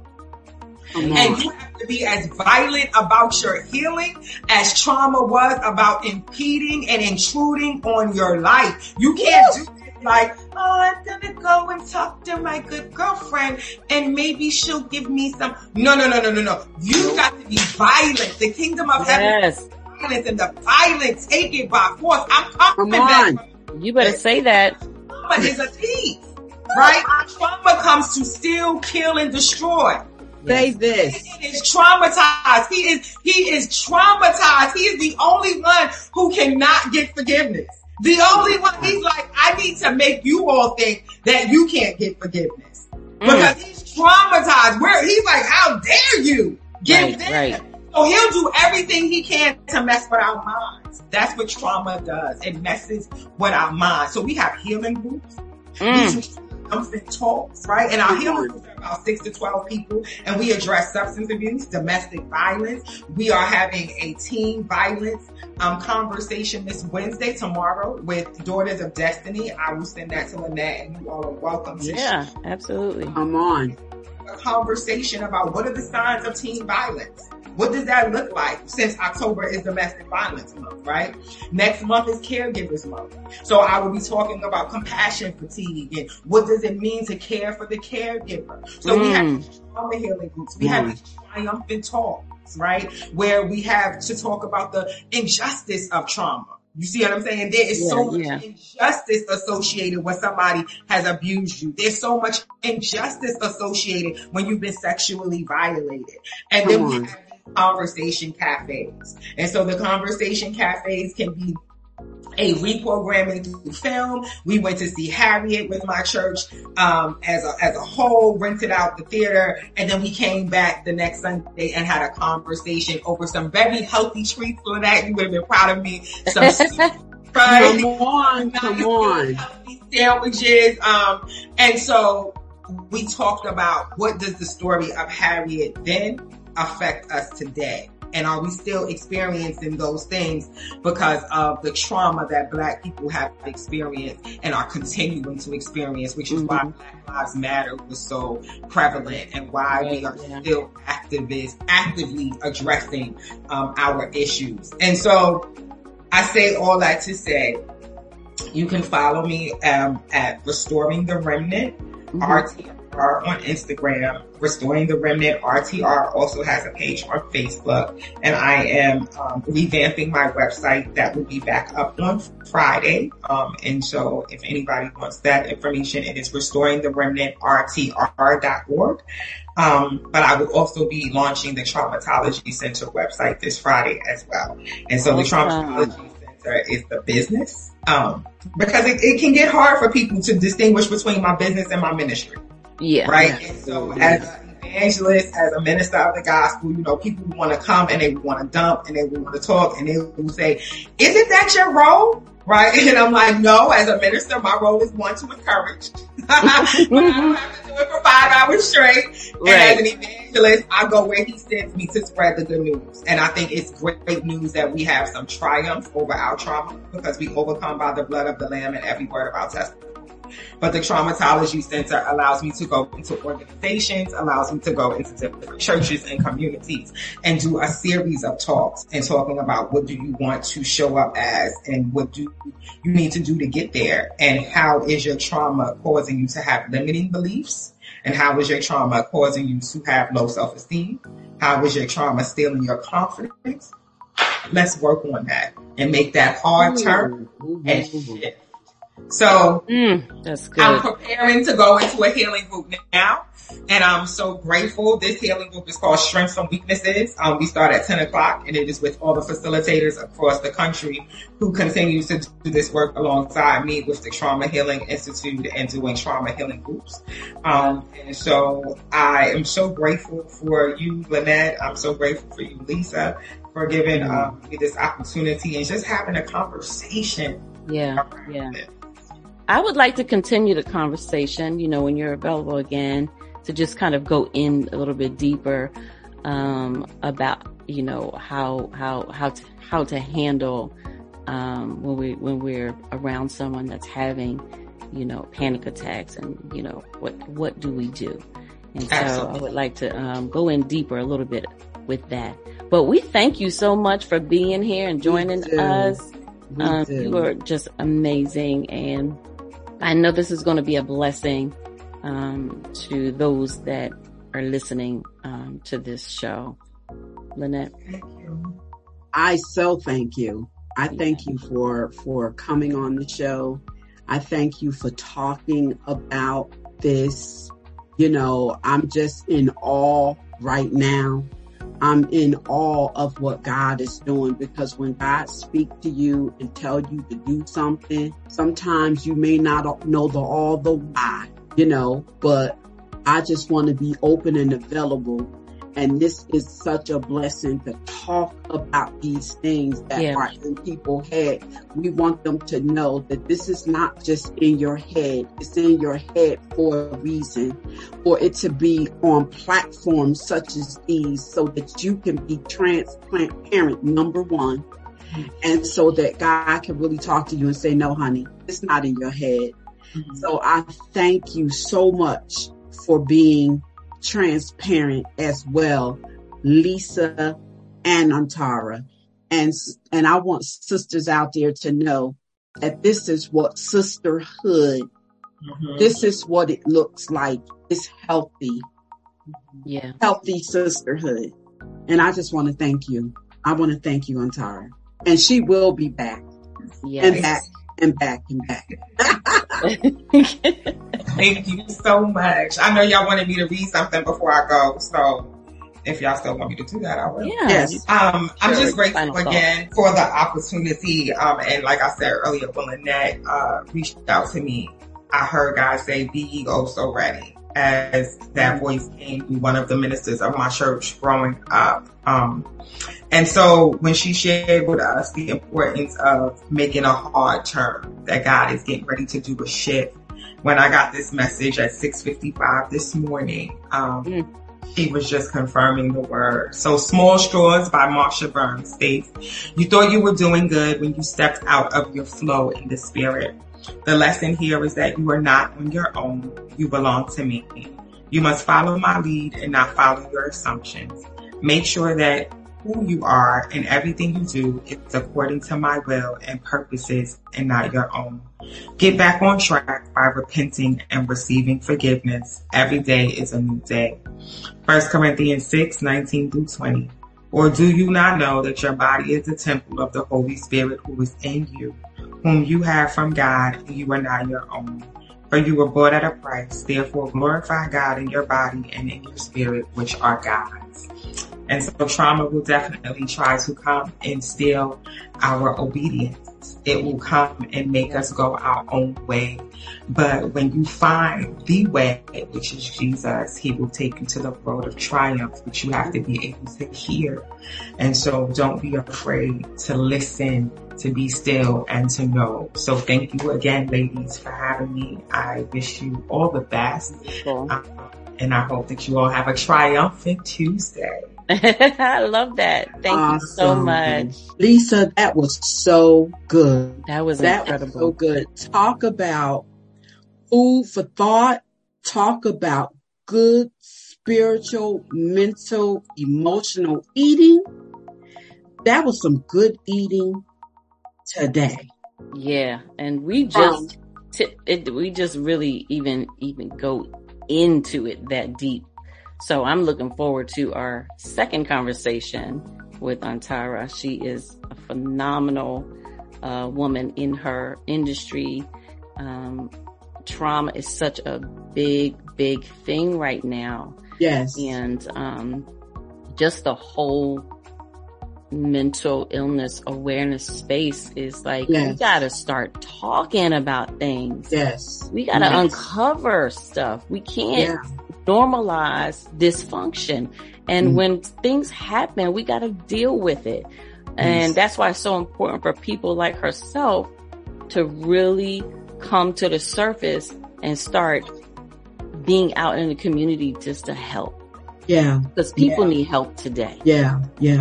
And you have to be as violent about your healing as trauma was about impeding and intruding on your life. You can't do it like, oh, I'm gonna go and talk to my good girlfriend and maybe she'll give me some. No. You got to be violent. The kingdom of heaven is violence, and the violence take it by force. I'm talking about. You better say that. Trauma is a thief, right? Trauma comes to steal, kill, and destroy. Say this. He is traumatized. He is traumatized. He is the only one who cannot get forgiveness. The only one. He's like, I need to make you all think that you can't get forgiveness because he's traumatized. He's like, how dare you give this? Right. So he'll do everything he can to mess with our minds. That's what trauma does. It messes with our minds. So we have healing groups. Triumphant talks, right? And our healing groups are about 6 to 12 people, and we address substance abuse, domestic violence. We are having a teen violence conversation this Wednesday, tomorrow, with Daughters of Destiny. I will send that to Lynette, and you all are welcome to share. Absolutely. Come on. A conversation about what are the signs of teen violence. What does that look like since October is Domestic Violence Month, right? Next month is Caregivers Month. So I will be talking about compassion fatigue and what does it mean to care for the caregiver. So we have trauma healing groups. We have these triumphant talks, right? Where we have to talk about the injustice of trauma. You see what I'm saying? There is so much injustice associated when somebody has abused you. There's so much injustice associated when you've been sexually violated. And then we have conversation cafes. And so the conversation cafes can be a reprogramming through film. We went to see Harriet with my church as a whole, rented out the theater, and then we came back the next Sunday and had a conversation over some very healthy treats for that. You would have been proud of me. Some come on. Healthy sandwiches. And so we talked about what does the story of Harriet then affect us today? And are we still experiencing those things because of the trauma that Black people have experienced and are continuing to experience, which is why Black Lives Matter was so prevalent and why we are still actively addressing our issues. And so I say all that to say, you can follow me at Restoring the Remnant, RTR on Instagram. Restoring the Remnant RTR also has a page on Facebook, and I am revamping my website. That will be back up on Friday. And so if anybody wants that information, it is restoringtheremnantrtr.org. But I will also be launching the Traumatology Center website this Friday as well. And so the Traumatology Center is the business, because it can get hard for people to distinguish between my business and my ministry. Yeah. Right. Yeah. And so as an evangelist, as a minister of the gospel, you know, people want to come and they want to dump and they want to talk and they will say, isn't that your role? Right. And I'm like, no, as a minister, my role is one, to encourage. But I don't have to do it for 5 hours straight. And as an evangelist, I go where he sends me to spread the good news. And I think it's great news that we have some triumph over our trauma because we overcome by the blood of the Lamb and every word of our testimony. But the Traumatology Center allows me to go into organizations, allows me to go into different churches and communities and do a series of talks and talking about what do you want to show up as and what do you need to do to get there, and how is your trauma causing you to have limiting beliefs, and how is your trauma causing you to have low self-esteem, How is your trauma stealing your confidence? Let's work on that and make that hard turn and shift. So that's good. I'm preparing to go into a healing group now, and I'm so grateful. This healing group is called Strengths from Weaknesses. We start at 10 o'clock, and it is with all the facilitators across the country who continues to do this work alongside me with the Trauma Healing Institute and doing trauma healing groups. And so I am so grateful for you, Lynette. I'm so grateful for you, Lisa, for giving me this opportunity and just having a conversation. Yeah. I would like to continue the conversation, when you're available again, to just kind of go in a little bit deeper, about, how to handle, when we're around someone that's having, panic attacks and, what do we do? And so I would like to, go in deeper a little bit with that. But we thank you so much for being here and joining us. You are just amazing. And I know this is going to be a blessing to those that are listening to this show. Lynette? Thank you. I so thank you. I thank you for coming on the show. I thank you for talking about this. I'm just in awe right now. I'm in awe of what God is doing, because when God speaks to you and tell you to do something, sometimes you may not know all the why, but I just want to be open and available. And this is such a blessing to talk about these things that are in people's head. We want them to know that this is not just in your head. It's in your head for a reason, for it to be on platforms such as these so that you can be transparent, number one. And so that God can really talk to you and say, no, honey, it's not in your head. Mm-hmm. So I thank you so much for being transparent as well, Lisa and Antara. And I want sisters out there to know that this is what sisterhood, this is what it looks like. It's healthy. Yeah. Healthy sisterhood. And I just want to thank you. I want to thank you, Antara. And she will be back. Yes. And back and back and back. Thank you so much. I know y'all wanted me to read something before I go, so if y'all still want me to do that, I will. Yeah. Yes. I'm just grateful again for the opportunity. And like I said earlier, when Lynette reached out to me, I heard God say, "Be ye also ready." As that voice came through one of the ministers of my church growing up. And so when she shared with us the importance of making a hard turn, that God is getting ready to do a shift. When I got this message at 6:55 this morning, she was just confirming the word. So Small Straws by Marsha Burns states, "You thought you were doing good when you stepped out of your flow in the spirit. The lesson here is that you are not on your own. You belong to me. You must follow my lead and not follow your assumptions. Make sure that who you are and everything you do is according to my will and purposes and not your own. Get back on track by repenting and receiving forgiveness. Every day is a new day." 1 Corinthians 6:19-20. "Or do you not know that your body is the temple of the Holy Spirit who is in you, whom you have from God, and you are not your own? For you were bought at a price. Therefore glorify God in your body and in your spirit, which are God's." And so trauma will definitely try to come and steal our obedience. It will come and make us go our own way. But when you find the way, which is Jesus, he will take you to the road of triumph, which you have to be able to hear. And so don't be afraid to listen, to be still, and to know. So thank you again, ladies, for having me. I wish you all the best. And I hope that you all have a triumphant Tuesday. I love that. Thank you so much. Lisa, that was so good. That was incredible. Was so good. Talk about food for thought. Talk about good spiritual, mental, emotional eating. That was some good eating today. Yeah. And we just really even go into it that deep So I'm looking forward to our second conversation with Antara. She is a phenomenal woman in her industry. Trauma is such a big thing right now. Yes. And just the whole mental illness awareness space is like, we gotta start talking about things. Yes. We gotta uncover stuff. We can't normalize dysfunction. And when things happen, we gotta deal with it. And that's why it's so important for people like herself to really come to the surface and start being out in the community just to help. Yeah. Because people need help today. Yeah.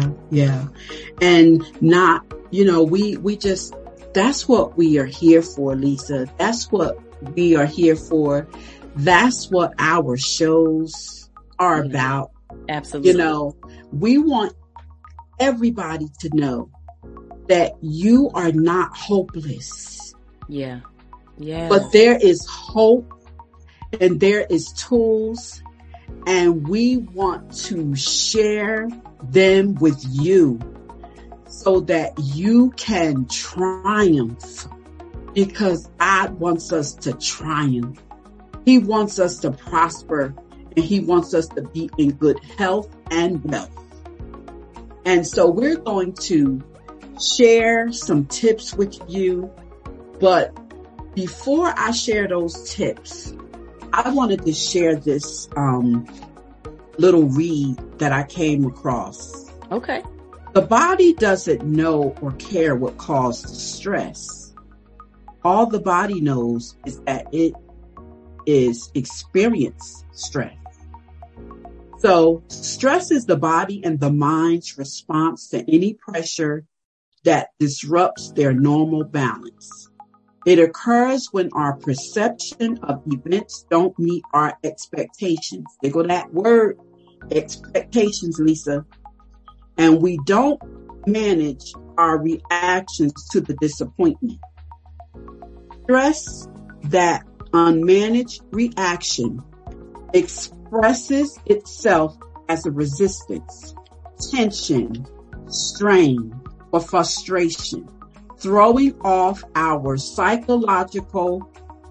And not, we just, that's what we are here for, Lisa. That's what we are here for. That's what our shows are about. Absolutely. We want everybody to know that you are not hopeless. Yeah. But there is hope and there is tools, and we want to share them with you so that you can triumph, because God wants us to triumph. He wants us to prosper, and he wants us to be in good health and wealth. And so we're going to share some tips with you. But before I share those tips, I wanted to share this little read that I came across. Okay. The body doesn't know or care what caused the stress. All the body knows is that it is experienced stress. So stress is the body and the mind's response to any pressure that disrupts their normal balance. It occurs when our perception of events don't meet our expectations. There go that word, expectations, Lisa. And we don't manage our reactions to the disappointment. Stress, that unmanaged reaction, expresses itself as a resistance, tension, strain, or frustration, throwing off our psychological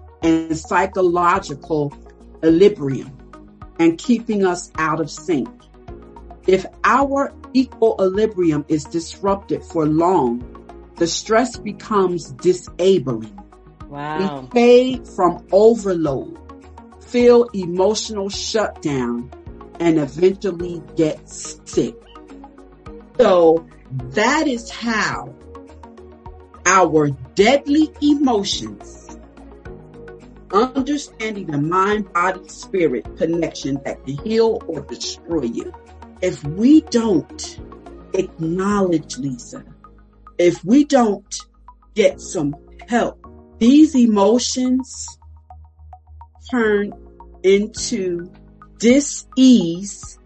equilibrium and keeping us out of sync. If our equilibrium is disrupted for long, the stress becomes disabling. Wow. We fade from overload, feel emotional shutdown, and eventually get sick. So that is how our deadly emotions, understanding the mind, body, spirit connection that can heal or destroy you. If we don't acknowledge, Lisa, if we don't get some help, these emotions turn into dis-ease,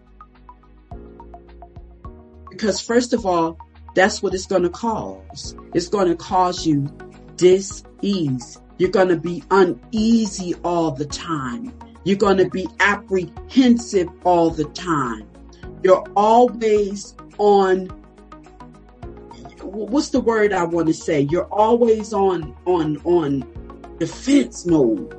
because first of all, that's what it's going to cause. It's going to cause you dis-ease. You're going to be uneasy all the time. You're going to be apprehensive all the time. You're always on, what's the word I want to say? You're always on defense mode,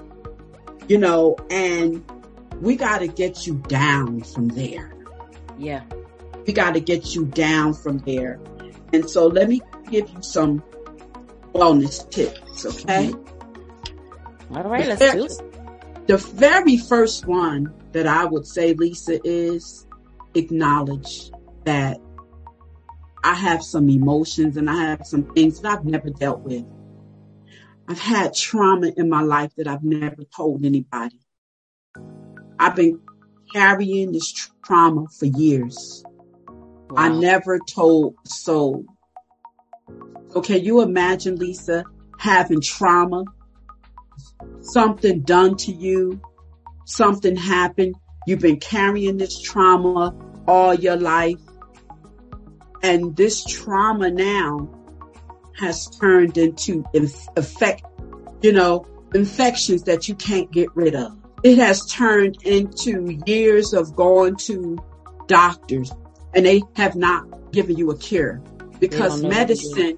and we got to get you down from there. Yeah. We got to get you down from there. And so let me give you some wellness tips, okay? All right, let's do it. The very first one that I would say, Lisa, is acknowledge that I have some emotions and I have some things that I've never dealt with. I've had trauma in my life that I've never told anybody. I've been carrying this trauma for years. Wow. I never told a soul. So can you imagine, Lisa, having trauma? Something done to you, something happened. You've been carrying this trauma all your life. And this trauma now has turned into infections that you can't get rid of. It has turned into years of going to doctors and they have not given you a cure because medicine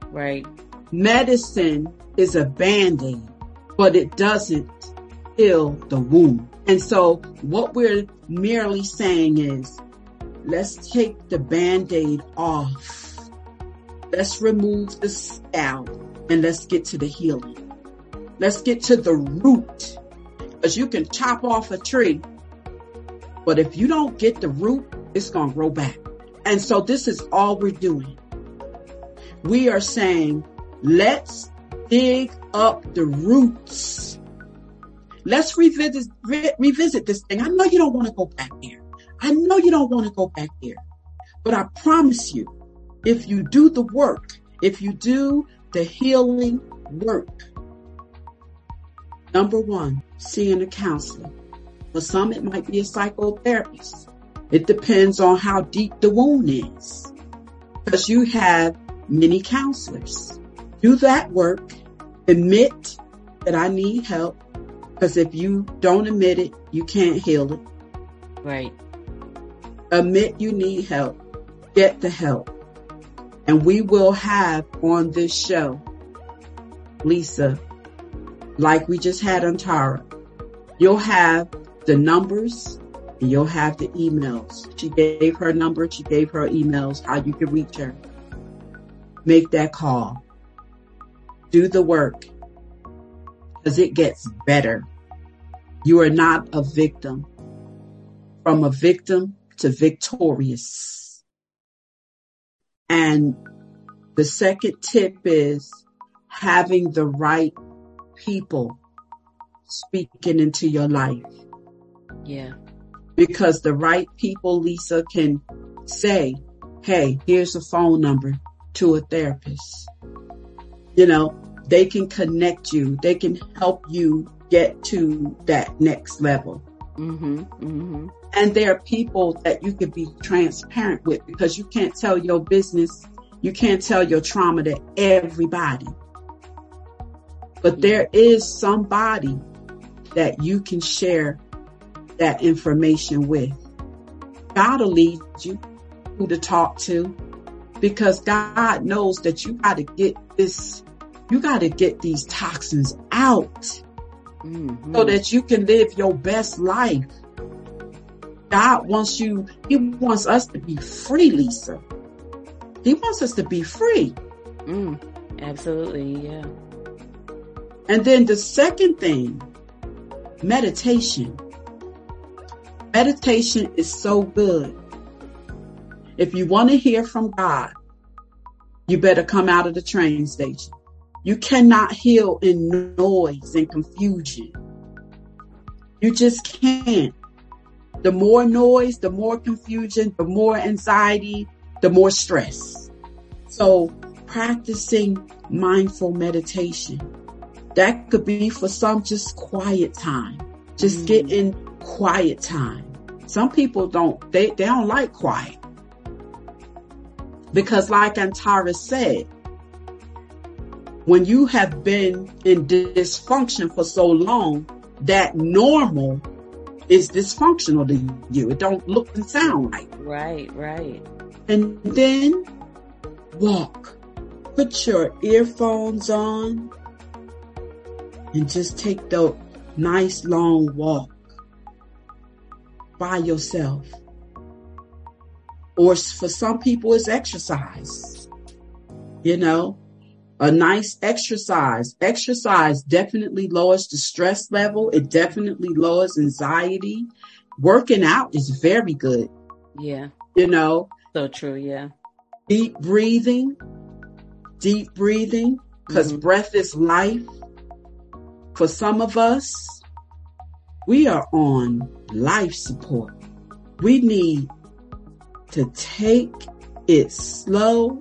is a Band-Aid, but it doesn't heal the wound. And so what we're merely saying is, let's take the Band-Aid off. Let's remove the scalp and let's get to the healing. Let's get to the root. Because you can chop off a tree, but if you don't get the root, it's going to grow back. And so this is all we're doing. We are saying, let's dig up the roots. Let's revisit this thing. I know you don't want to go back there. I know you don't want to go back there. But I promise you, if you do the work, if you do the healing work, number one, seeing a counselor. For some, it might be a psychotherapist. It depends on how deep the wound is. Because you have many counselors. Do that work. Admit that I need help. Because if you don't admit it, you can't heal it. Right. Admit you need help. Get the help. And we will have on this show, Lisa, like we just had on Tara, you'll have the numbers and you'll have the emails. She gave her number. She gave her emails, how you can reach her. Make that call. Do the work because it gets better. You are not a victim. From a victim to victorious. And the second tip is having the right people speaking into your life. Yeah. Because the right people, Lisa, can say, hey, here's a phone number to a therapist. You know, they can connect you. They can help you get to that next level. Mm-hmm, mm-hmm. And there are people that you can be transparent with because you can't tell your business. You can't tell your trauma to everybody. But there is somebody that you can share that information with. God will lead you who to talk to because God knows that you got to get this, you got to get these toxins out so that you can live your best life. God wants you, He wants us to be free, Lisa. He wants us to be free. Absolutely, yeah. And then the second thing, meditation. Meditation is so good. If you want to hear from God, you better come out of the train station. You cannot heal in noise and confusion. You just can't. The more noise, the more confusion, the more anxiety, the more stress. So practicing mindful meditation. That could be for some just quiet time. Just get in quiet time. Some people they don't like quiet. Because like Antara said, when you have been in dysfunction for so long, that normal is dysfunctional to you. It don't look and sound right. Right. And then walk. Put your earphones on and just take the nice long walk by yourself. Or for some people, it's exercise. You know, a nice exercise. Exercise definitely lowers the stress level. It definitely lowers anxiety. Working out is very good. Yeah. You know. So true, yeah. Deep breathing, because breath is life. For some of us, we are on life support. We need to take it slow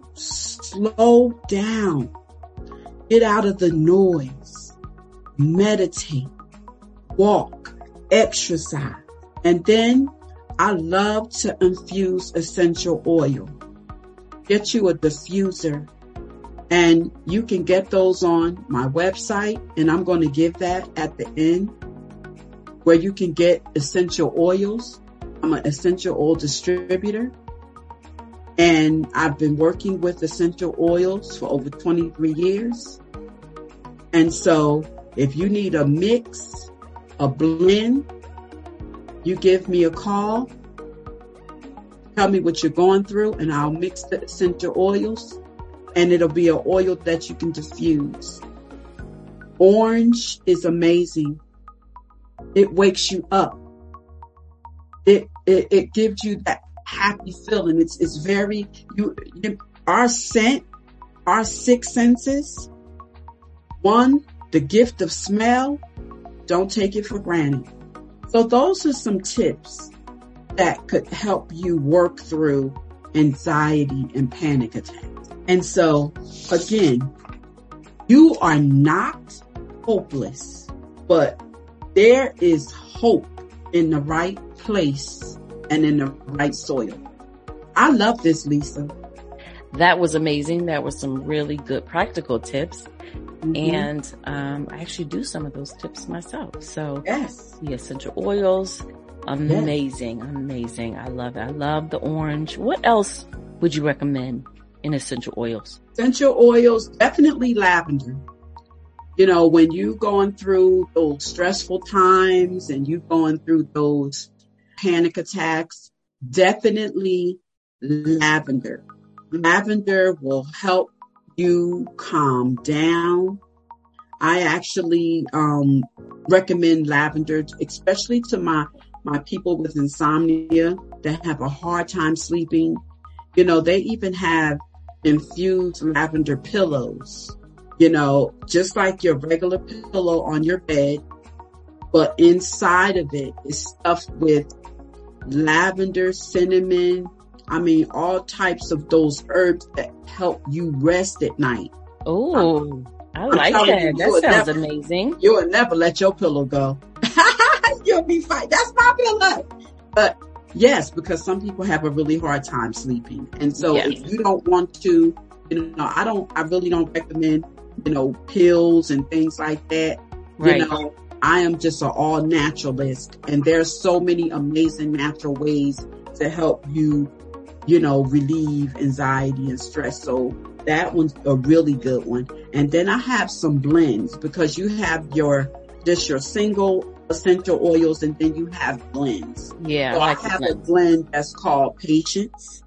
down. Get out of the noise. Meditate. Walk. Exercise. And then I love to infuse essential oil. Get you a diffuser. And you can get those on my website. And I'm going to give that at the end. where you can get essential oils. I'm an essential oil distributor, and I've been working with essential oils for over 23 years. And so if you need a mix, a blend, you give me a call, tell me what you're going through, and I'll mix the essential oils, and it'll be an oil that you can diffuse. Orange is amazing. It wakes you up. It gives you that happy feeling. It's very, our scent, our six senses. One, the gift of smell, don't take it for granted. So those are some tips that could help you work through anxiety and panic attacks. And so again, you are not hopeless, but there is hope in the right place and in the right soil. I love this, Lisa. That was amazing. That was some really good practical tips. Mm-hmm. And I actually do some of those tips myself. So yes, the essential oils, amazing, yes. Amazing. I love it. I love the orange. What else would you recommend in essential oils? Essential oils, definitely lavender. You know, when you going through those stressful times and you going through those panic attacks, definitely lavender. Lavender will help you calm down. I actually recommend lavender, especially to my people with insomnia that have a hard time sleeping. You know, they even have infused lavender pillows, you know, just like your regular pillow on your bed, but inside of it is stuffed with lavender, cinnamon, all types of those herbs that help you rest at night. Oh, I like that. That sounds amazing. You will never let your pillow go. You'll be fine. That's my pillow. But yes, because some people have a really hard time sleeping. And so if you don't want to, I really don't recommend, pills and things like that. Right. I am just an all naturalist, and there's so many amazing natural ways to help you, relieve anxiety and stress. So that one's a really good one. And then I have some blends, because you have your single essential oils, and then you have blends. Yeah. So I have a blend that's called Patience.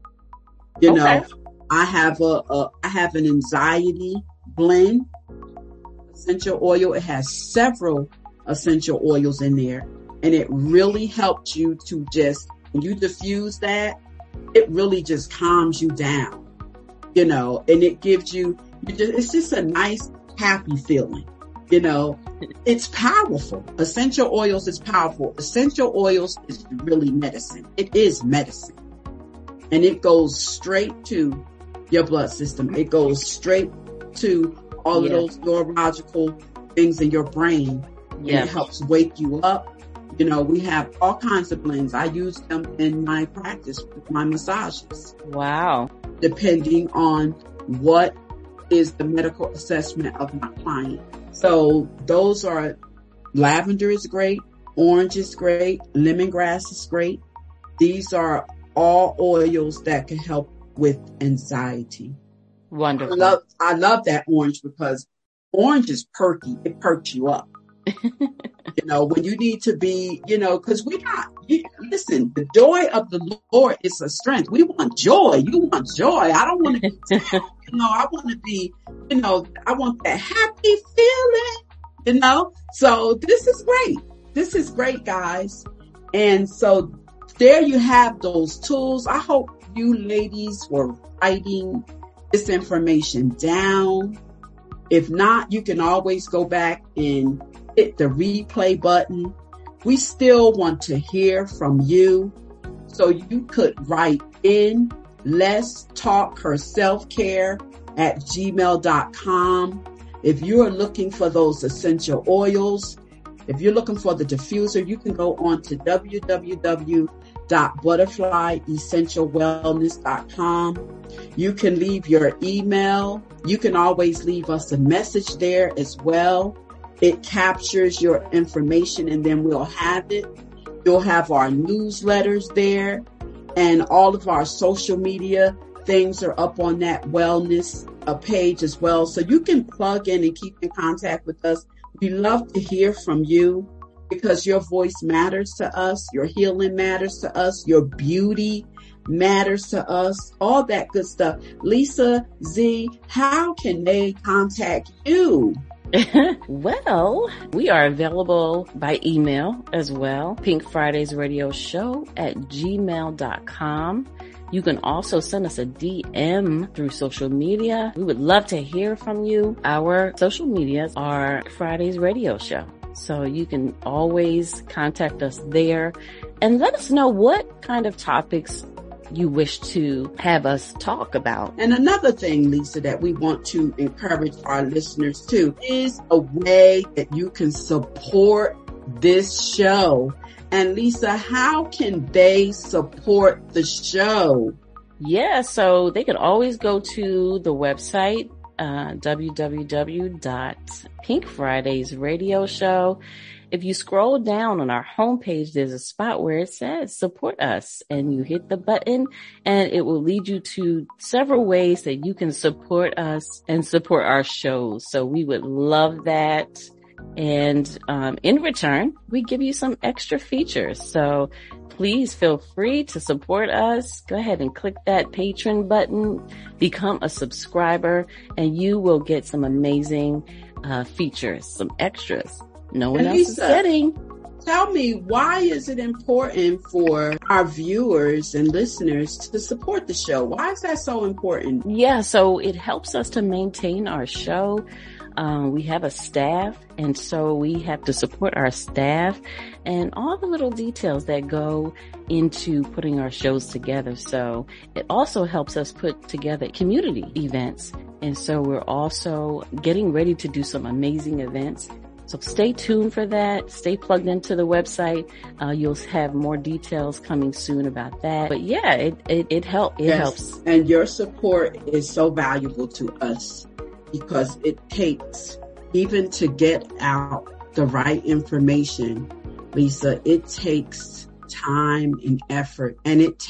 I have an anxiety blend essential oil. It has several essential oils in there, and it really helps you to when you diffuse that, it really just calms you down, and it gives you, it's just a nice, happy feeling. It's powerful. Essential oils is powerful. Essential oils is really medicine. It is medicine. And it goes straight to your blood system. It goes straight to all of those neurological things in your brain. And it helps wake you up. We have all kinds of blends. I use them in my practice with my massages. Wow. Depending on what is the medical assessment of my client. So those are, lavender is great, orange is great, lemongrass is great. These are all oils that can help with anxiety. Wonderful. I love that orange, because orange is perky. It perks you up. When you need to be, because listen, the joy of the Lord is a strength. We want joy. You want joy. I don't want to be down. I want to be, I want that happy feeling, So this is great. This is great, guys. And so there you have those tools. I hope you ladies were writing this information down. If not, you can always go back and hit the replay button. We still want to hear from you. So you could write in Let's Talk Her Self-Care at gmail.com. If you are looking for those essential oils, if you're looking for the diffuser, you can go on to www.butterflyessentialwellness.com. You can leave your email. You can always leave us a message there as well. It captures your information and then we'll have it. You'll have our newsletters there, and all of our social media things are up on that wellness page as well. So you can plug in and keep in contact with us. We love to hear from you because your voice matters to us. Your healing matters to us. Your beauty matters to us. All that good stuff. Lisa Z, how can they contact you? Well, we are available by email as well. Pink Fridays Radio Show at gmail.com. You can also send us a DM through social media. We would love to hear from you. Our social medias are Fridays Radio Show. So you can always contact us there and let us know what kind of topics you wish to have us talk about. And another thing, Lisa, that we want to encourage our listeners too is a way that you can support this show. And Lisa, how can they support the show? Yeah, so they can always go to the website, www.pinkfridaysradioshow. If you scroll down on our homepage, there's a spot where it says support us, and you hit the button and it will lead you to several ways that you can support us and support our shows. So we would love that. And in return, we give you some extra features. So please feel free to support us. Go ahead and click that patron button, become a subscriber, and you will get some amazing features, some extras no one else is getting. Tell me, why is it important for our viewers and listeners to support the show? Why is that so important? Yeah, so it helps us to maintain our show. We have a staff, and so we have to support our staff and all the little details that go into putting our shows together. So it also helps us put together community events. And so we're also getting ready to do some amazing events. So stay tuned for that. Stay plugged into the website. You'll have more details coming soon about that. But yeah, it helps. It helps. And your support is so valuable to us because it takes, even to get out the right information, Lisa, it takes time and effort,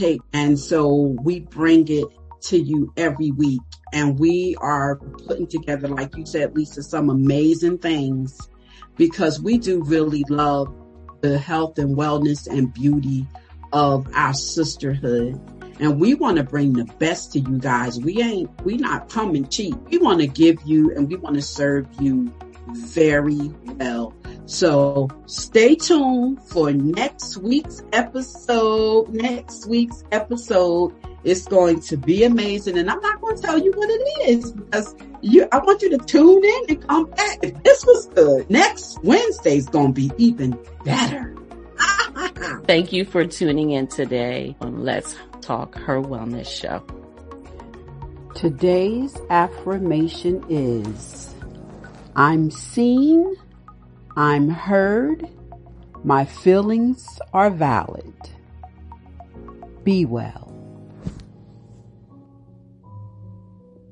and so we bring it to you every week, and we are putting together, like you said, Lisa, some amazing things, because we do really love the health and wellness and beauty of our sisterhood. And we want to bring the best to you guys. We not coming cheap. We want to give you and we want to serve you very well. So stay tuned for next week's episode. Next week's episode is going to be amazing. And I'm not going to tell you what it is because I want you to tune in and come back. If this was good, next Wednesday's going to be even better. Thank you for tuning in today on Let's Talk Her Wellness Show. Today's affirmation is, I'm seen, I'm heard, my feelings are valid. Be well.